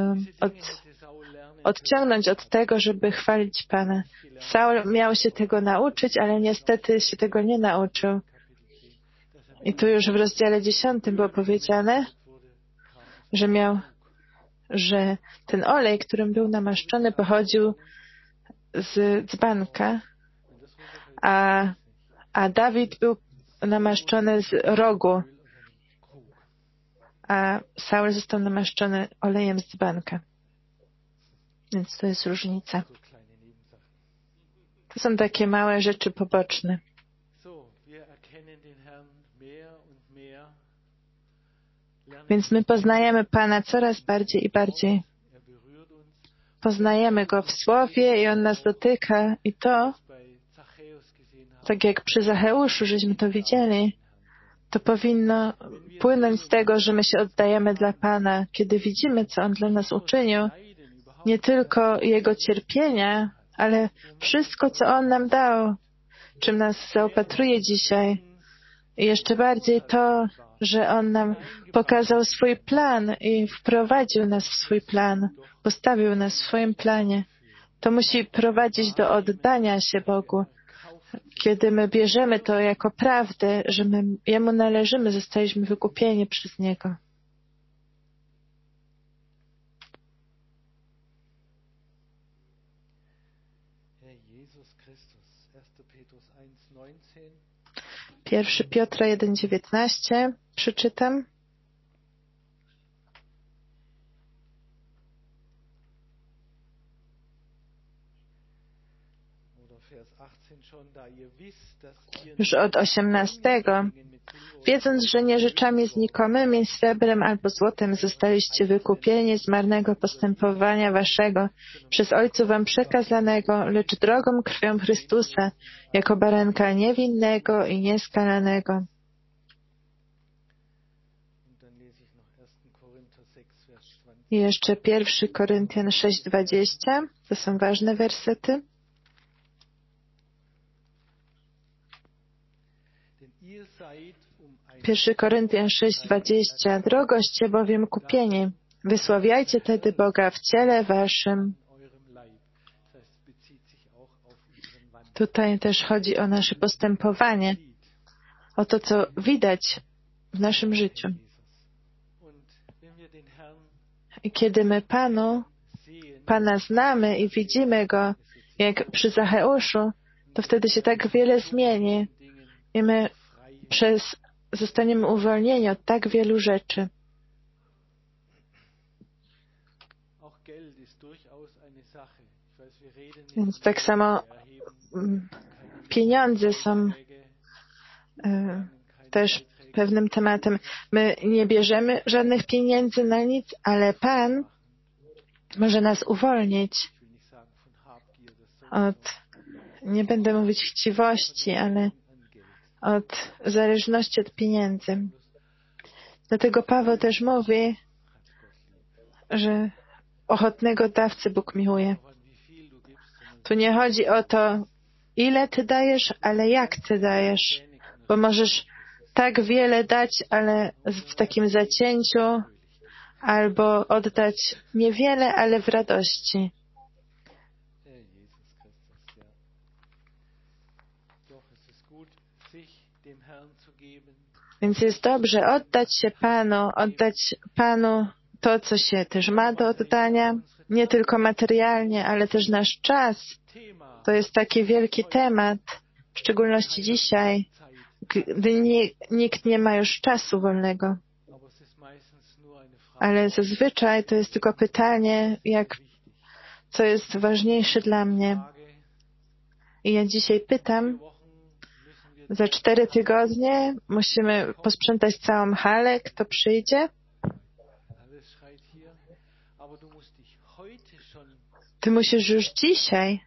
odciągnąć od tego, żeby chwalić Pana. Saul miał się tego nauczyć, ale niestety się tego nie nauczył. I tu już w rozdziale 10 było powiedziane, że ten olej, którym był namaszczony, pochodził z dzbanka, a Dawid był namaszczony z rogu, a Saul został namaszczony olejem z dzbanka. Więc to jest różnica. To są takie małe rzeczy poboczne. Więc my poznajemy Pana coraz bardziej i bardziej. Poznajemy Go w Słowie i On nas dotyka. I to, tak jak przy Zacheuszu, żeśmy to widzieli, to powinno płynąć z tego, że my się oddajemy dla Pana. Kiedy widzimy, co On dla nas uczynił, nie tylko Jego cierpienia, ale wszystko, co On nam dał, czym nas zaopatruje dzisiaj. I jeszcze bardziej to, że On nam pokazał swój plan i wprowadził nas w swój plan, postawił nas w swoim planie. To musi prowadzić do oddania się Bogu. Kiedy my bierzemy to jako prawdę, że my Jemu należymy, zostaliśmy wykupieni przez Niego. Pierwszy Piotra 1,19 przeczytam. Już od 18. Wiedząc, że nie rzeczami znikomymi, srebrem albo złotem zostaliście wykupieni z marnego postępowania waszego, przez Ojcu wam przekazanego, lecz drogą krwią Chrystusa, jako baranka niewinnego i nieskalanego. I jeszcze 1 Koryntian 6,20. To są ważne wersety. 1 Koryntian 6,20. Drogoście bowiem kupieni. Wysławiajcie tedy Boga w ciele waszym. Tutaj też chodzi o nasze postępowanie, o to, co widać w naszym życiu. I kiedy my Pana znamy i widzimy Go, jak przy Zacheuszu, to wtedy się tak wiele zmieni i my zostaniemy uwolnieni od tak wielu rzeczy. Więc tak samo pieniądze są też pewnym tematem. My nie bierzemy żadnych pieniędzy na nic, ale Pan może nas uwolnić od, nie będę mówić chciwości, ale od zależności od pieniędzy. Dlatego Paweł też mówi, że ochotnego dawcę Bóg miłuje. Tu nie chodzi o to, ile Ty dajesz, ale jak Ty dajesz. Bo możesz tak wiele dać, ale w takim zacięciu, albo oddać niewiele, ale w radości. Więc jest dobrze oddać Panu to, co się też ma do oddania, nie tylko materialnie, ale też nasz czas. To jest taki wielki temat, w szczególności dzisiaj, gdy nikt nie ma już czasu wolnego. Ale zazwyczaj to jest tylko pytanie, jak co jest ważniejsze dla mnie. I ja dzisiaj pytam, za 4 tygodnie musimy posprzątać całą halę, kto przyjdzie? Ty musisz już dzisiaj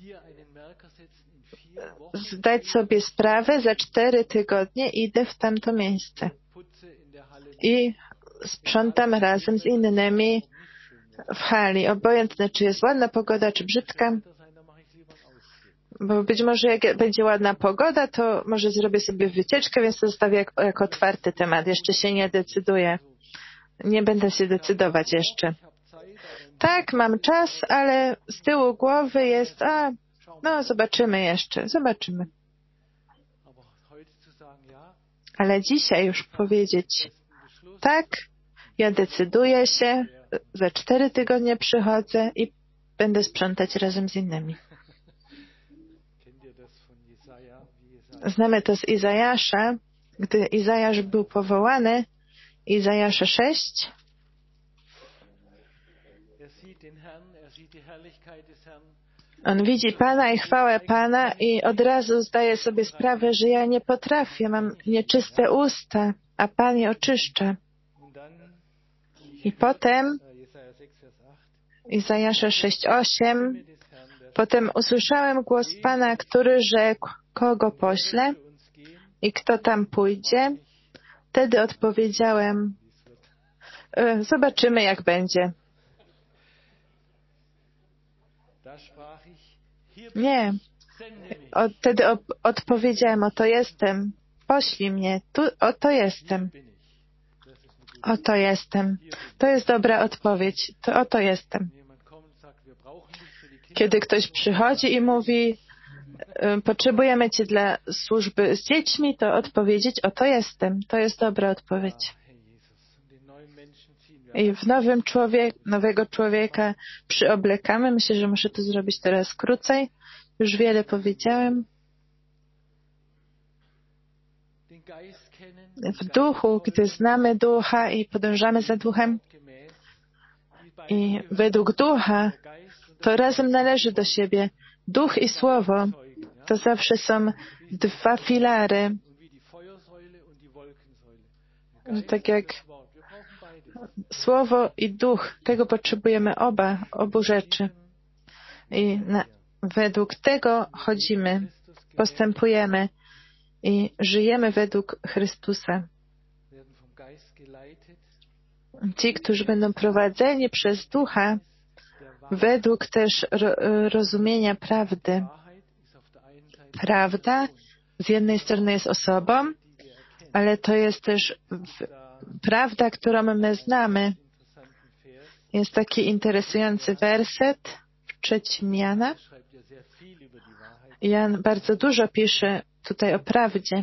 zdać sobie sprawę, za 4 tygodnie idę w tamto miejsce i sprzątam razem z innymi w hali. Obojętne, czy jest ładna pogoda, czy brzydka. Bo być może jak będzie ładna pogoda, to może zrobię sobie wycieczkę, więc to zostawię jako otwarty temat. Jeszcze się nie decyduję. Nie będę się decydować jeszcze. Tak, mam czas, ale z tyłu głowy jest, zobaczymy jeszcze, zobaczymy. Ale dzisiaj już powiedzieć, tak, ja decyduję się, za 4 tygodnie przychodzę i będę sprzątać razem z innymi. Znamy to z Izajasza, gdy Izajasz był powołany, Izajasza 6. On widzi Pana i chwałę Pana i od razu zdaje sobie sprawę, że ja nie potrafię, mam nieczyste usta, a Pan je oczyszcza. I potem Izajasza 6:8. Potem usłyszałem głos Pana, który rzekł, kogo poślę i kto tam pójdzie. Wtedy odpowiedziałem, zobaczymy jak będzie. Nie. Wtedy odpowiedziałem, oto jestem, poślij mnie, oto jestem. Oto jestem. To jest dobra odpowiedź. Oto jestem. Kiedy ktoś przychodzi i mówi, potrzebujemy Cię dla służby z dziećmi, to odpowiedzieć, oto jestem. To jest dobra odpowiedź. I w nowego człowieka przyoblekamy. Myślę, że muszę to zrobić teraz krócej. Już wiele powiedziałem. W duchu, gdy znamy ducha i podążamy za duchem i według ducha, to razem należy do siebie. Duch i słowo to zawsze są 2 filary. Tak jak słowo i duch, tego potrzebujemy obu rzeczy. I według tego chodzimy, postępujemy i żyjemy według Chrystusa. Ci, którzy będą prowadzeni przez ducha, według też rozumienia prawdy. Prawda z jednej strony jest osobą, ale to jest też prawda, którą my znamy. Jest taki interesujący werset w 3 Jana. Jan bardzo dużo pisze tutaj o prawdzie.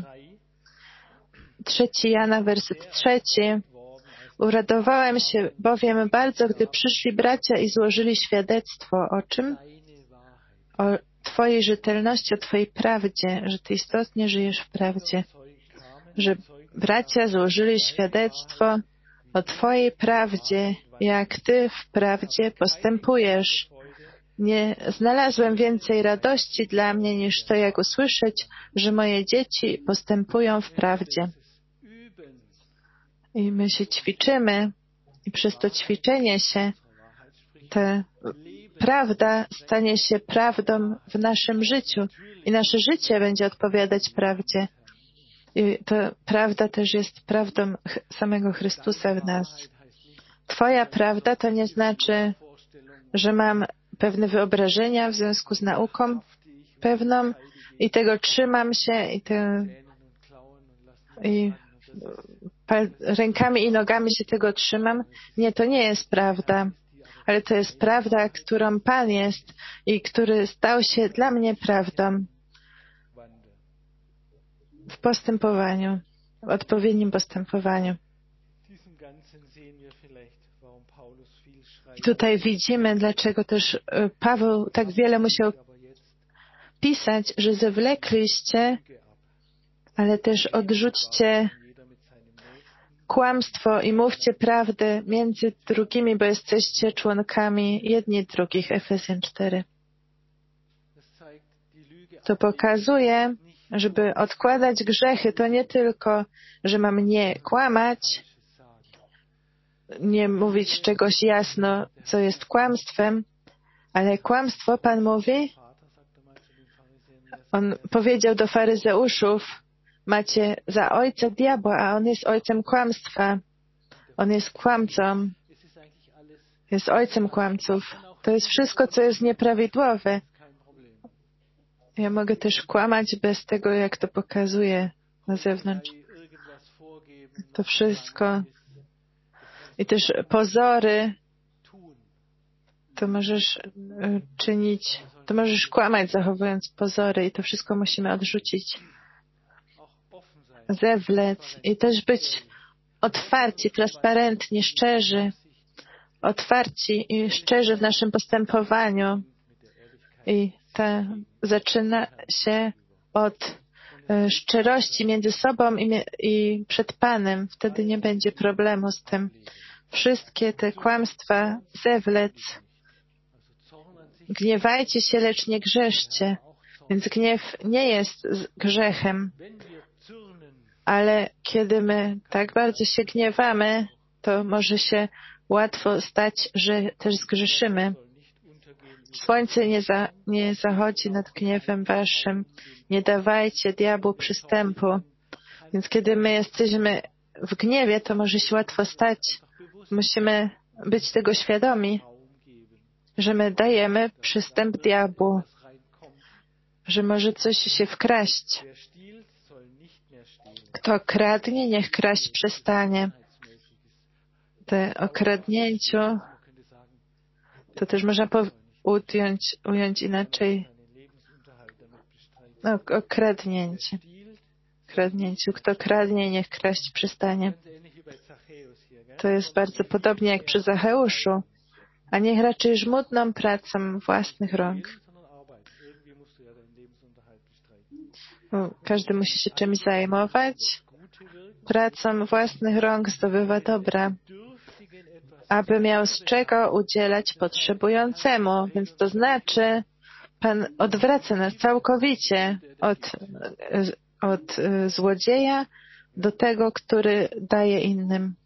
3 Jana, werset 3. Uradowałem się bowiem bardzo, gdy przyszli bracia i złożyli świadectwo o czym? O Twojej rzetelności, o Twojej prawdzie, że Ty istotnie żyjesz w prawdzie. Że bracia złożyli świadectwo o Twojej prawdzie, jak Ty w prawdzie postępujesz. Nie znalazłem więcej radości dla mnie niż to, jak usłyszeć, że moje dzieci postępują w prawdzie. I my się ćwiczymy i przez to ćwiczenie się ta prawda stanie się prawdą w naszym życiu i nasze życie będzie odpowiadać prawdzie. I to prawda też jest prawdą samego Chrystusa w nas. Twoja prawda to nie znaczy, że mam pewne wyobrażenia w związku z nauką pewną i tego trzymam się i rękami i nogami się tego trzymam. Nie, to nie jest prawda, ale to jest prawda, którą Pan jest i który stał się dla mnie prawdą w postępowaniu, w odpowiednim postępowaniu. I tutaj widzimy, dlaczego też Paweł tak wiele musiał pisać, że zewlekliście, ale też odrzućcie kłamstwo i mówcie prawdę między drugimi, bo jesteście członkami jedni drugich. Efezjan 4. To pokazuje, żeby odkładać grzechy, to nie tylko, że mam nie kłamać, nie mówić czegoś jasno, co jest kłamstwem, ale kłamstwo, Pan mówi, On powiedział do faryzeuszów, macie za ojca diabła, a on jest ojcem kłamstwa. On jest kłamcą. Jest ojcem kłamców. To jest wszystko, co jest nieprawidłowe. Ja mogę też kłamać bez tego, jak to pokazuje na zewnątrz. To wszystko. I też pozory. To możesz czynić, to możesz kłamać, zachowując pozory i to wszystko musimy odrzucić. Zewlec i też być otwarci, transparentni, szczerzy, otwarci i szczerzy w naszym postępowaniu. I to zaczyna się od szczerości między sobą i przed Panem. Wtedy nie będzie problemu z tym. Wszystkie te kłamstwa, zewlec. Gniewajcie się, lecz nie grzeszcie. Więc gniew nie jest grzechem. Ale kiedy my tak bardzo się gniewamy, to może się łatwo stać, że też zgrzeszymy. Słońce nie zachodzi nad gniewem waszym. Nie dawajcie diabłu przystępu. Więc kiedy my jesteśmy w gniewie, to może się łatwo stać. Musimy być tego świadomi, że my dajemy przystęp diabłu, że może coś się wkraść. Kto kradnie, niech kraść przestanie. O kradnięciu to też można ująć inaczej. O kradnięciu. Kto kradnie, niech kraść przestanie. To jest bardzo podobnie jak przy Zacheuszu. A niech raczej żmudną pracą własnych rąk. Każdy musi się czymś zajmować. Pracą własnych rąk zdobywa dobra, aby miał z czego udzielać potrzebującemu. Więc to znaczy, Pan odwraca nas całkowicie od złodzieja do tego, który daje innym.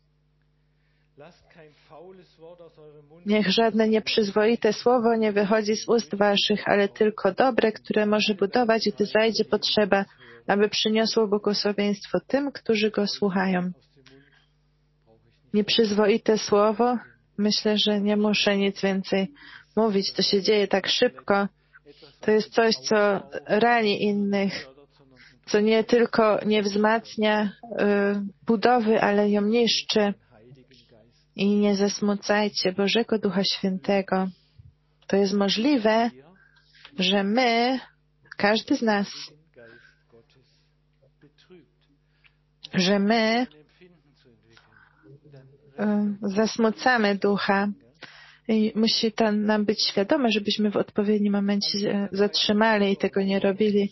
Niech żadne nieprzyzwoite słowo nie wychodzi z ust waszych, ale tylko dobre, które może budować, gdy zajdzie potrzeba, aby przyniosło błogosławieństwo tym, którzy go słuchają. Nieprzyzwoite słowo? Myślę, że nie muszę nic więcej mówić. To się dzieje tak szybko. To jest coś, co rani innych, co nie tylko nie wzmacnia budowy, ale ją niszczy. I nie zasmucajcie Bożego Ducha Świętego. To jest możliwe, że my, każdy z nas, że my zasmucamy Ducha i musi to nam być świadome, żebyśmy w odpowiednim momencie zatrzymali i tego nie robili.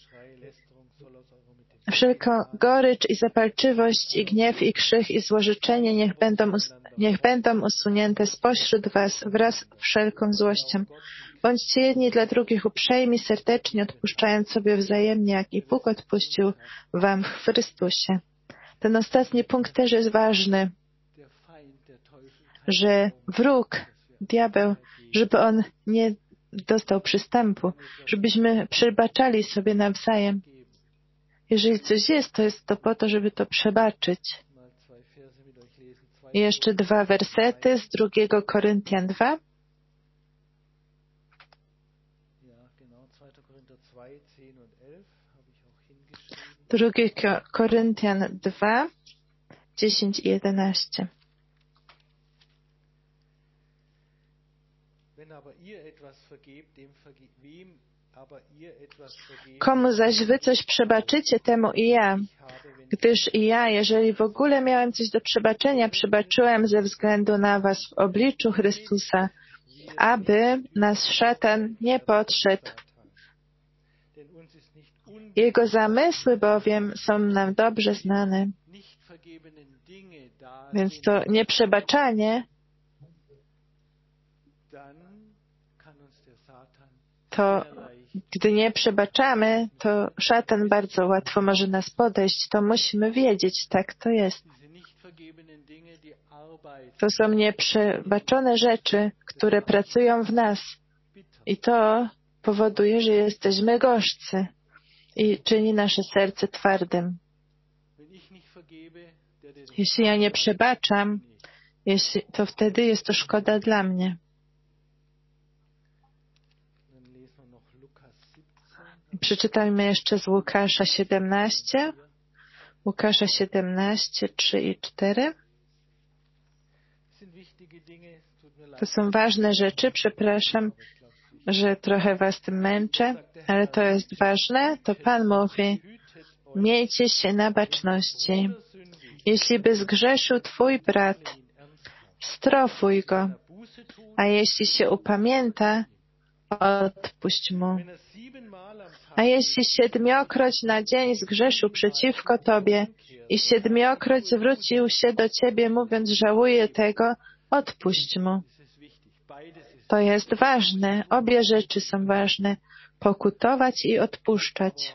Wszelka gorycz i zapalczywość i gniew i krzyk i złożyczenie niech będą usunięte spośród was wraz z wszelką złością. Bądźcie jedni dla drugich uprzejmi, serdecznie odpuszczając sobie wzajemnie, jak i Bóg odpuścił wam w Chrystusie. Ten ostatni punkt też jest ważny, że wróg, diabeł, żeby on nie dostał przystępu, żebyśmy przebaczali sobie nawzajem. Jeżeli coś jest, to jest to po to, żeby to przebaczyć. I jeszcze 2 wersety z 2 Koryntian 2. 2 Koryntian 2, 10 i 11. Komu zaś wy coś przebaczycie, temu i ja. Gdyż i ja, jeżeli w ogóle miałem coś do przebaczenia, przebaczyłem ze względu na was w obliczu Chrystusa, aby nas szatan nie podszedł. Jego zamysły bowiem są nam dobrze znane. Więc to nieprzebaczanie to, gdy nie przebaczamy, to szatan bardzo łatwo może nas podejść. To musimy wiedzieć, tak to jest. To są nieprzebaczone rzeczy, które pracują w nas. I to powoduje, że jesteśmy gorzcy i czyni nasze serce twardym. Jeśli ja nie przebaczam, to wtedy jest to szkoda dla mnie. Przeczytajmy jeszcze z Łukasza 17. Łukasza 17, 3 i 4. To są ważne rzeczy. Przepraszam, że trochę was tym męczę, ale to jest ważne. To Pan mówi: miejcie się na baczności. Jeśli by zgrzeszył twój brat, strofuj go, a jeśli się upamięta, odpuść mu. A jeśli 7-kroć na dzień zgrzeszył przeciwko tobie i 7-kroć zwrócił się do ciebie, mówiąc: żałuję tego, odpuść mu. To jest ważne. Obie rzeczy są ważne. Pokutować i odpuszczać.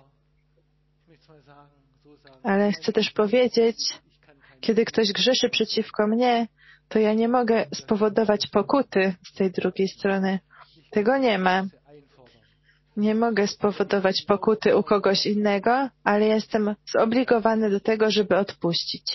Ale chcę też powiedzieć, kiedy ktoś grzeszy przeciwko mnie, to ja nie mogę spowodować pokuty z tej drugiej strony. Tego nie ma. Nie mogę spowodować pokuty u kogoś innego, ale jestem zobligowany do tego, żeby odpuścić.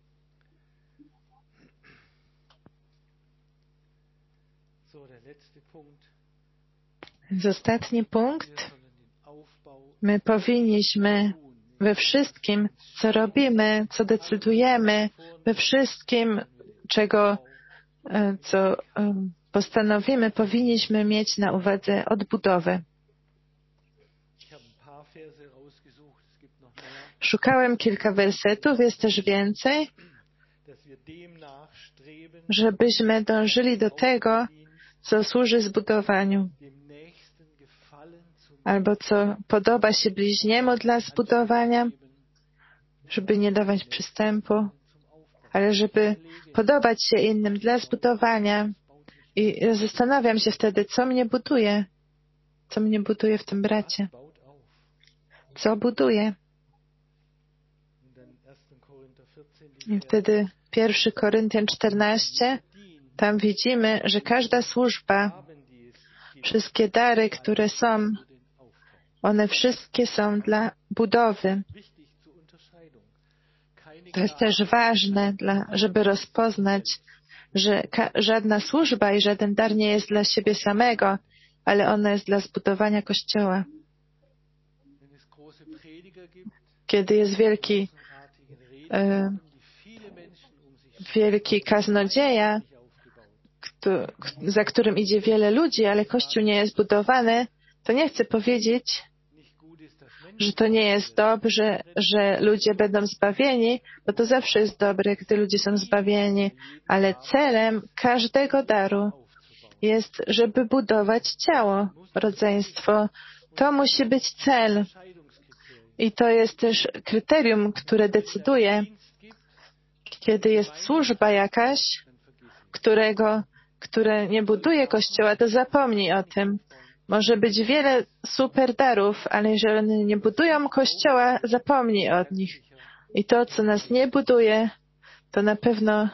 Ostatni punkt. My powinniśmy we wszystkim, co robimy, co decydujemy, we wszystkim, co postanowimy, powinniśmy mieć na uwadze odbudowę. Szukałem kilka wersetów, jest też więcej, żebyśmy dążyli do tego, co służy zbudowaniu, albo co podoba się bliźniemu dla zbudowania, żeby nie dawać przystępu, ale żeby podobać się innym dla zbudowania. I zastanawiam się wtedy, co mnie buduje w tym bracie. Co buduje? I wtedy 1 Koryntian 14, tam widzimy, że każda służba, wszystkie dary, które są, one wszystkie są dla budowy. To jest też ważne, żeby rozpoznać, że żadna służba i żaden dar nie jest dla siebie samego, ale ona jest dla zbudowania Kościoła. Kiedy jest wielki kaznodzieja, za którym idzie wiele ludzi, ale Kościół nie jest budowany, to nie chcę powiedzieć, że to nie jest dobrze, że ludzie będą zbawieni, bo to zawsze jest dobre, gdy ludzie są zbawieni, ale celem każdego daru jest, żeby budować ciało, rodzeństwo. To musi być cel. I to jest też kryterium, które decyduje, kiedy jest służba jakaś, które nie buduje Kościoła, to zapomnij o tym. Może być wiele super darów, ale jeżeli one nie budują Kościoła, zapomnij o nich. I to, co nas nie buduje, to na pewno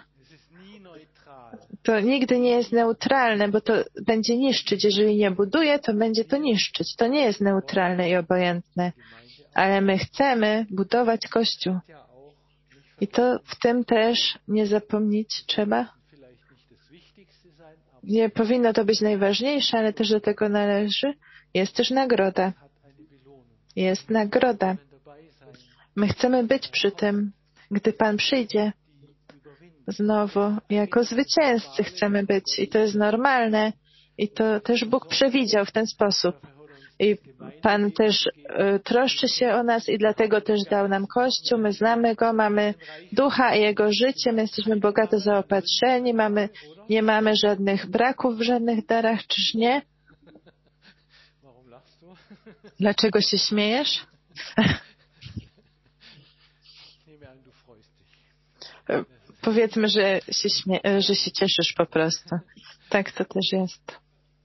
to nigdy nie jest neutralne, bo to będzie niszczyć. Jeżeli nie buduje, to będzie to niszczyć. To nie jest neutralne i obojętne. Ale my chcemy budować Kościół. I to w tym też nie zapomnieć trzeba. Nie powinno to być najważniejsze, ale też do tego należy. Jest też nagroda. Jest nagroda. My chcemy być przy tym, gdy Pan przyjdzie. Znowu, jako zwycięzcy chcemy być. I to jest normalne. I to też Bóg przewidział w ten sposób. I Pan też troszczy się o nas i dlatego też dał nam Kościół. My znamy Go, mamy Ducha i Jego życie, my jesteśmy bogato zaopatrzeni, nie mamy żadnych braków w żadnych darach, czyż nie? Dlaczego się śmiejesz? Powiedzmy, że się cieszysz po prostu. Tak to też jest.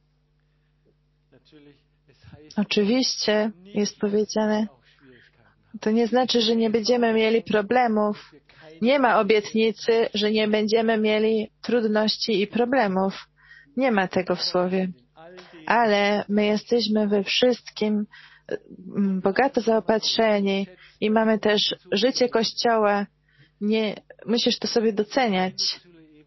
Oczywiście jest powiedziane, to nie znaczy, że nie będziemy mieli problemów. Nie ma obietnicy, że nie będziemy mieli trudności i problemów. Nie ma tego w Słowie. Ale my jesteśmy we wszystkim bogato zaopatrzeni i mamy też życie Kościoła. Musisz to sobie doceniać.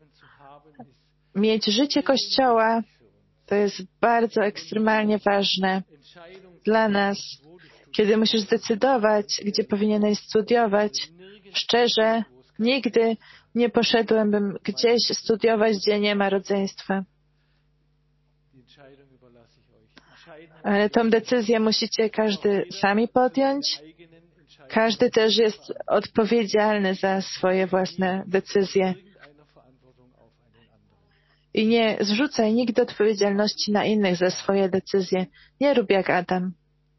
Mieć życie Kościoła to jest bardzo ekstremalnie ważne dla nas, kiedy musisz zdecydować, gdzie powinieneś studiować. Szczerze, nigdy nie poszedłbym gdzieś studiować, gdzie nie ma rodzeństwa. Ale tą decyzję musicie każdy sami podjąć. Każdy też jest odpowiedzialny za swoje własne decyzje. I nie zrzucaj nigdy odpowiedzialności na innych za swoje decyzje. Nie rób jak Adam.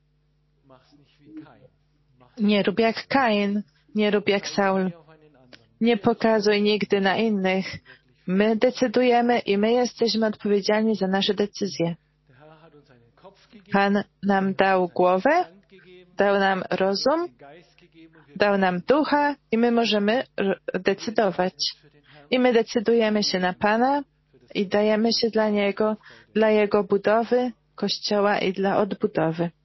Nie rób jak Kain. Nie rób jak Saul. Nie pokazuj nigdy na innych. My decydujemy i my jesteśmy odpowiedzialni za nasze decyzje. Pan nam dał głowę, dał nam rozum, dał nam ducha i my możemy decydować. I my decydujemy się na Pana i dajemy się dla Niego, dla Jego budowy, Kościoła i dla odbudowy.